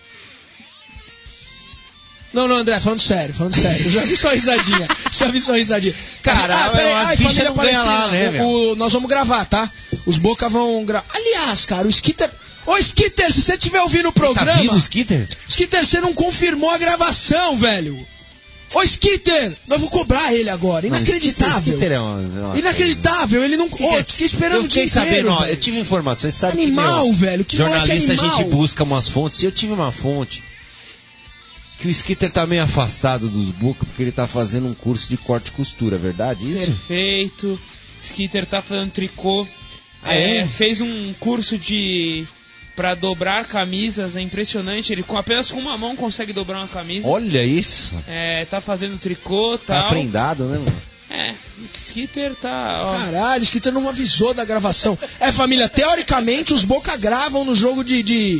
Não, não, André, falando sério, falando sério. Eu já vi sua risadinha. Já vi sua risadinha. Cara, peraí, as ai, bichas família não ganham lá, Palestrina, né, o- o- nós vamos gravar, tá? Os Boca vão gravar. Aliás, cara, o Skitter... Ô, Skitter, se você estiver ouvindo o programa... Tá vivo o Skitter? Skitter, você não confirmou a gravação, velho. Ô, Skitter, nós vamos cobrar ele agora. Inacreditável. Skitter é uma, é uma Inacreditável, ele não... Ô, eu fiquei esperando Eu o dia fiquei inteiro, sabendo, ó, velho. eu tive informações, sabe Animal, que, meu, velho, que jornalista moleque a gente animal. busca umas fontes, e eu tive uma fonte que o Skitter tá meio afastado dos Boca porque ele tá fazendo um curso de corte e costura, é verdade isso? Perfeito. Skitter tá fazendo tricô. Ah, É, é? fez um curso de... pra dobrar camisas, é impressionante. Ele com apenas com uma mão consegue dobrar uma camisa. Olha isso. É, tá fazendo tricô e Tá tal. prendado, né, mano? É, o Skitter tá... Ó, Caralho, o Skitter não avisou da gravação. É, família, teoricamente os Boca gravam no jogo de... de...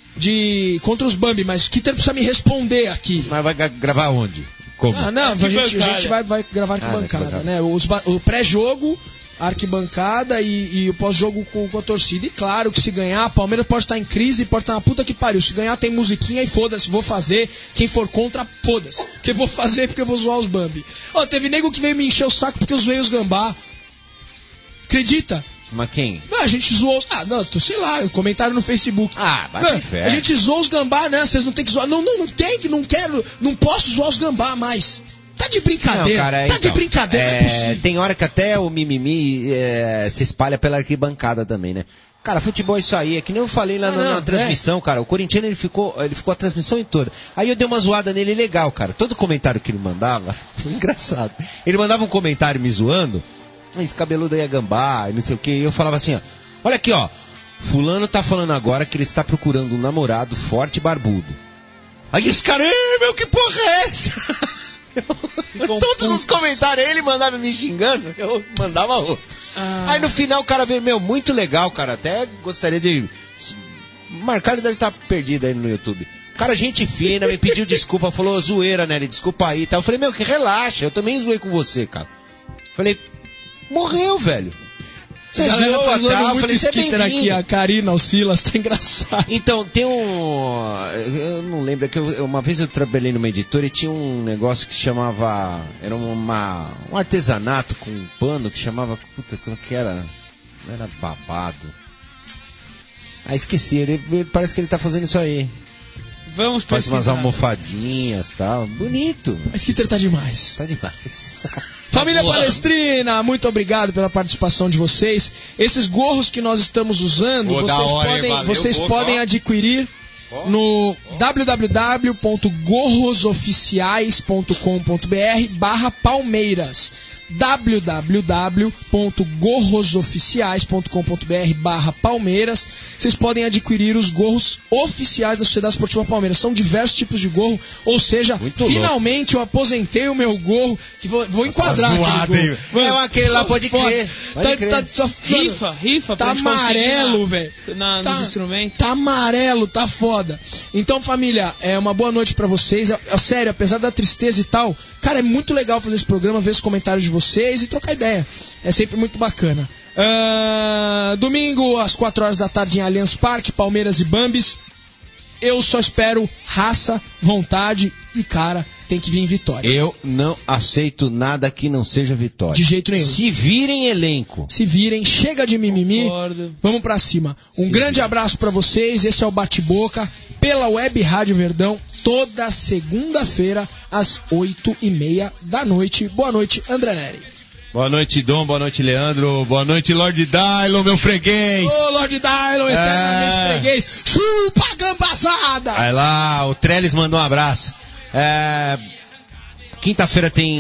de contra os Bambi, mas o Skitter precisa me responder aqui. Mas vai gra- gravar onde? Como? Ah, não, a gente, a Arquibancada. gente vai, vai gravar arquibancada, Ah, arquibancada. né? Os ba- o pré-jogo, arquibancada e, e o pós-jogo com, com a torcida. E claro que se ganhar, Palmeiras pode estar em crise, pode estar na puta que pariu. Se ganhar tem musiquinha e foda-se, vou fazer. Quem for contra, foda-se. Porque eu vou fazer porque eu vou zoar os Bambi. Ó, teve nego que veio me encher o saco porque os veio os gambá. Acredita? Mas quem? Não, a gente zoou os... Ah, não, tô, sei lá, comentário no Facebook. Ah, vai Não, pro inferno. a gente zoou os gambá, né? Vocês não tem que zoar. Não, não, não tem que, não quero, não posso zoar os gambá mais. Tá de brincadeira, Não, cara, tá então, de brincadeira, é, é possível. tem hora que até o mimimi é, se espalha pela arquibancada também, né? Cara, futebol é isso aí, é que nem eu falei lá Não, na, não, na transmissão, cara. O corintiano ele ficou, ele ficou a transmissão em toda. Aí eu dei uma zoada nele legal, cara. Todo comentário que ele mandava, foi engraçado. Ele mandava um comentário me zoando, "Ah, esse cabeludo aí é gambá, e não sei o que. E eu falava assim, ó, olha aqui, ó. Fulano tá falando agora que ele está procurando um namorado forte e barbudo. Aí os caras, "Ei, meu, que porra é essa?" Ficou um Todos puto. os comentários, ele mandava me xingando, eu mandava outro. Ah. Aí no final o cara veio, meu, muito legal, cara. Até gostaria de marcar ele deve estar perdido aí no YouTube. Cara, gente fina, me pediu desculpa, falou zoeira, né? Ele, desculpa aí e tal. Eu falei, meu, que relaxa, eu também zoei com você, cara. Falei, morreu, velho. Você zoou, tá zoando tal, muito falei, você é skitter aqui, a Karina, o Silas, tá engraçado. Então, tem um... Eu não lembro, é que eu, uma vez eu trabalhei numa editora e tinha um negócio que chamava... Era uma, um artesanato com um pano que chamava... Puta, como que era? Não era babado. Ah, esqueci, ele, ele, parece que ele tá fazendo isso aí. Vamos Faz pesquisar. umas almofadinhas e tal. Bonito. A Skitter tá demais. Tá demais. Família Tá Palestrina, muito obrigado pela participação de vocês. Esses gorros que nós estamos usando, Pô, da vocês hora, hein? podem, Valeu, vocês boa, podem ó. adquirir no w w w ponto gorrosoficiais ponto com ponto b r barra Palmeiras. w w w ponto gorrosoficiais ponto com ponto b r barra Palmeiras. Vocês podem adquirir os gorros oficiais da Sociedade Esportiva Palmeiras. São diversos tipos de gorro, ou seja, Muito finalmente louco. Eu aposentei o meu gorro, que vou, vou enquadrar Tá zoado, aquele hein? gorro. É aquele lá, pode foda. crer. Pode Tá, crer. tá, só, Rifa, rifa, tá pra gente conseguir amarelo, na- velho. na- Tá- nos instrumentos. Tá amarelo, tá foda. Então, família, é uma boa noite pra vocês. É, é sério, apesar da tristeza e tal, cara, é muito legal fazer esse programa, ver os comentários de vocês e trocar ideia. É sempre muito bacana. Ah, domingo, às quatro horas da tarde, em Allianz Parque, Palmeiras e Bambis. Eu só espero raça, vontade e, cara, tem que vir em vitória. Eu não aceito nada que não seja vitória. De jeito nenhum. Se virem elenco. Se virem, chega de mimimi, Concordo. vamos pra cima. Um Se grande virem. abraço pra vocês, esse é o Bate-Boca, pela Web Rádio Verdão, toda segunda-feira, às oito e meia da noite. Boa noite, André Neri. Boa noite, Dom. Boa noite, Leandro. Boa noite, Lord Dylon, meu freguês. Ô, Lord Dylon, eternamente É. freguês. Chupa a gambazada! Vai lá, o Trellis mandou um abraço. É, Quinta-feira tem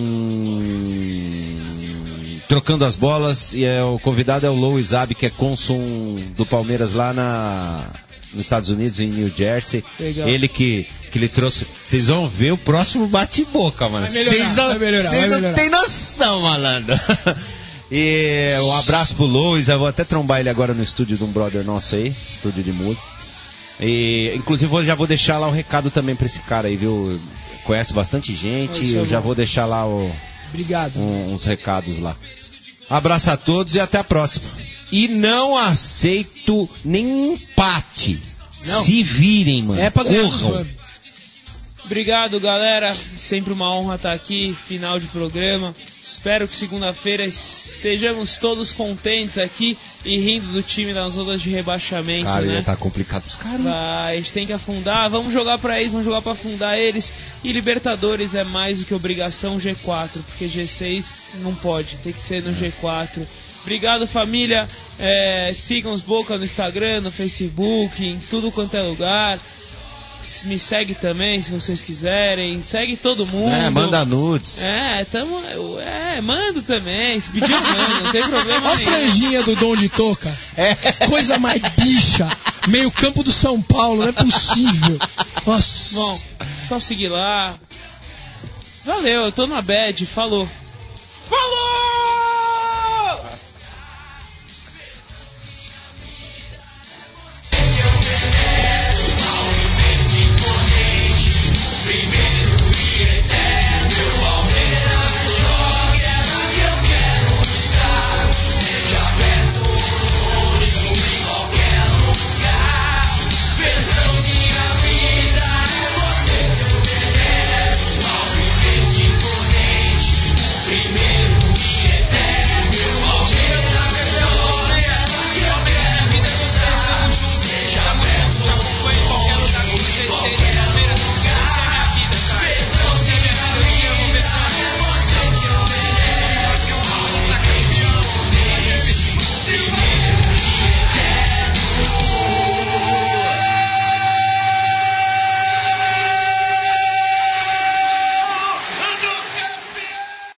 Trocando as Bolas e é, o convidado é o Lou Izab, que é cônsul do Palmeiras lá na... nos Estados Unidos, em New Jersey. Legal. Ele que, que ele trouxe. Vocês vão ver o próximo bate-boca, mano. Vai melhorar, Vocês não, vai melhorar, vocês vai não melhorar. têm noção, malandro. E um abraço pro Lois. Eu vou até trombar ele agora no estúdio de um brother nosso aí, estúdio de música. E inclusive eu já vou deixar lá o recado também pra esse cara aí, viu? Conhece bastante gente. Isso é Eu já bom. vou deixar lá o, Obrigado. um- uns recados lá. Abraço a todos e até a próxima. E não aceito nenhum empate. Não. Se virem, mano. É pra ganhar dos Corram. Bambis. Obrigado, galera. Sempre uma honra estar aqui. Final de programa. Espero que segunda-feira estejamos todos contentes aqui e rindo do time nas ondas de rebaixamento, Cara, né? já tá complicado os caras. Vai, a gente tem que afundar. Vamos jogar pra eles, vamos jogar pra afundar eles. E Libertadores é mais do que obrigação G quatro, porque G seis não pode, tem que ser no G quatro. Obrigado, família. É, sigam os Boca no Instagram, no Facebook, em tudo quanto é lugar. Me segue também, se vocês quiserem. Segue todo mundo. É, manda nudes. É, tamo, é, mando também. Se pedir, eu mando, não tem problema Olha a nenhum. franjinha do Dom de Toca. É. Coisa mais bicha. Meio campo do São Paulo, não é possível. Nossa. Bom, só seguir lá. Valeu, eu tô na bad, falou.